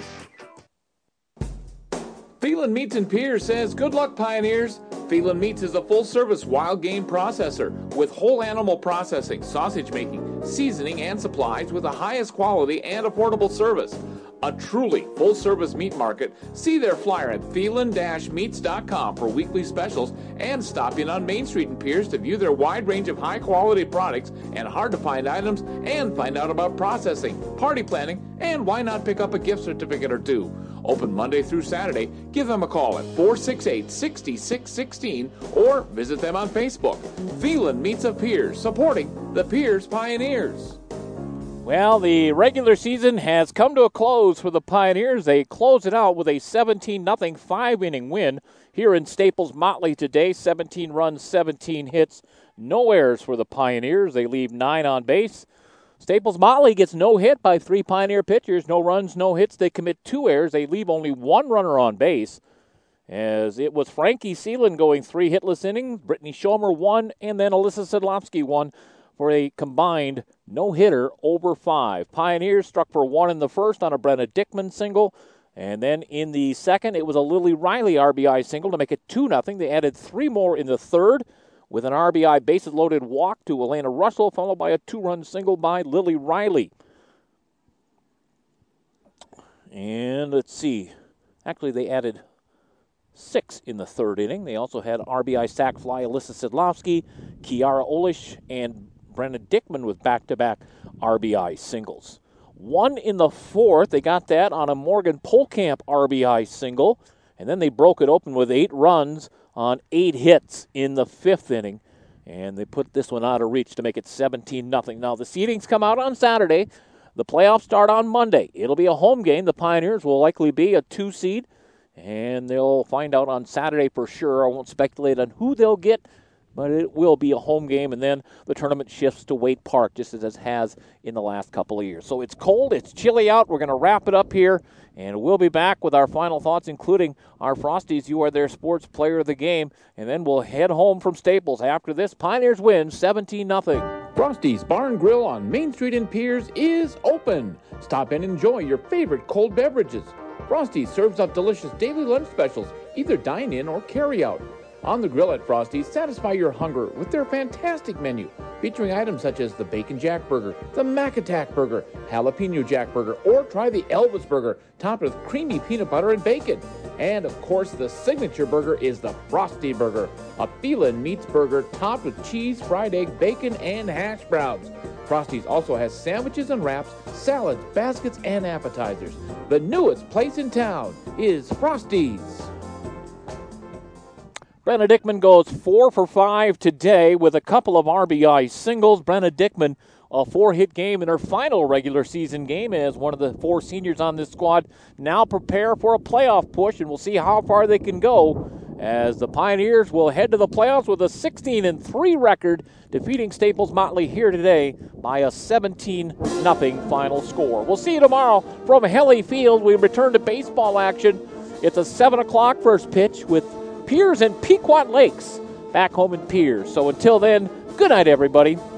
Phelan Meats and Piers says, good luck, Pioneers. Phelan Meats is a full-service wild game processor with whole animal processing, sausage making, seasoning, and supplies with the highest quality and affordable service. A truly full-service meat market. See their flyer at phelan-meats.com for weekly specials and stop in on Main Street in Piers to view their wide range of high-quality products and hard-to-find items and find out about processing, party planning, and why not pick up a gift certificate or two. Open Monday through Saturday. Give them a call at 468-6616 or visit them on Facebook. Phelan Meats of Piers, supporting the Piers Pioneers. Well, the regular season has come to a close for the Pioneers. They close it out with a 17-0 5-inning win here in Staples Motley today. 17 runs, 17 hits, no errors for the Pioneers. They leave 9 on base. Staples Motley gets no hit by 3 Pioneer pitchers. No runs, no hits. They commit 2 errors. They leave only 1 runner on base. As it was Frankie Seelan going 3 hitless innings, Brittany Schomer 1, and then Alyssa Sedlowski 1 for a combined no-hitter over 5. Pioneers struck for 1 in the first on a Brenna Dickman single. And then in the second, it was a Lily Riley RBI single to make it 2-0. They added 3 more in the third, with an RBI bases-loaded walk to Elena Russell, followed by a 2-run single by Lily Riley. And let's see. Actually, they added 6 in the third inning. They also had RBI sac fly Alyssa Sedlowski, Kiara Olish, and Brenna Dickman with back-to-back RBI singles. 1 in the fourth. They got that on a Morgan Polkamp RBI single. And then they broke it open with 8 runs on 8 hits in the 5th inning. And they put this one out of reach to make it 17-0. Now, the seedings come out on Saturday. The playoffs start on Monday. It'll be a home game. The Pioneers will likely be a 2 seed. And they'll find out on Saturday for sure. I won't speculate on who they'll get, but it will be a home game. And then the tournament shifts to Waite Park, just as it has in the last couple of years. So it's cold. It's chilly out. We're going to wrap it up here. And we'll be back with our final thoughts, including our Frosties. You are their sports player of the game. And then we'll head home from Staples. After this, Pioneers win 17-0. Frosties Bar and Grill on Main Street in Piers is open. Stop and enjoy your favorite cold beverages. Frosties serves up delicious daily lunch specials, either dine in or carry out. On the grill at Frosties, satisfy your hunger with their fantastic menu, featuring items such as the Bacon Jack Burger, the Mac Attack Burger, Jalapeno Jack Burger, or try the Elvis Burger, topped with creamy peanut butter and bacon. And, of course, the signature burger is the Frosty Burger, a Phelan Meats burger topped with cheese, fried egg, bacon, and hash browns. Frosties also has sandwiches and wraps, salads, baskets, and appetizers. The newest place in town is Frosties. Brenna Dickman goes 4 for 5 today with a couple of RBI singles. Brenna Dickman, a 4-hit game in her final regular season game as one of the 4 seniors on this squad now prepare for a playoff push, and we'll see how far they can go as the Pioneers will head to the playoffs with a 16-3 record, defeating Staples Motley here today by a 17-0 final score. We'll see you tomorrow from Helly Field. We return to baseball action. It's a 7 o'clock first pitch with Piers and Pequot Lakes back home in Piers. So until then, good night, everybody.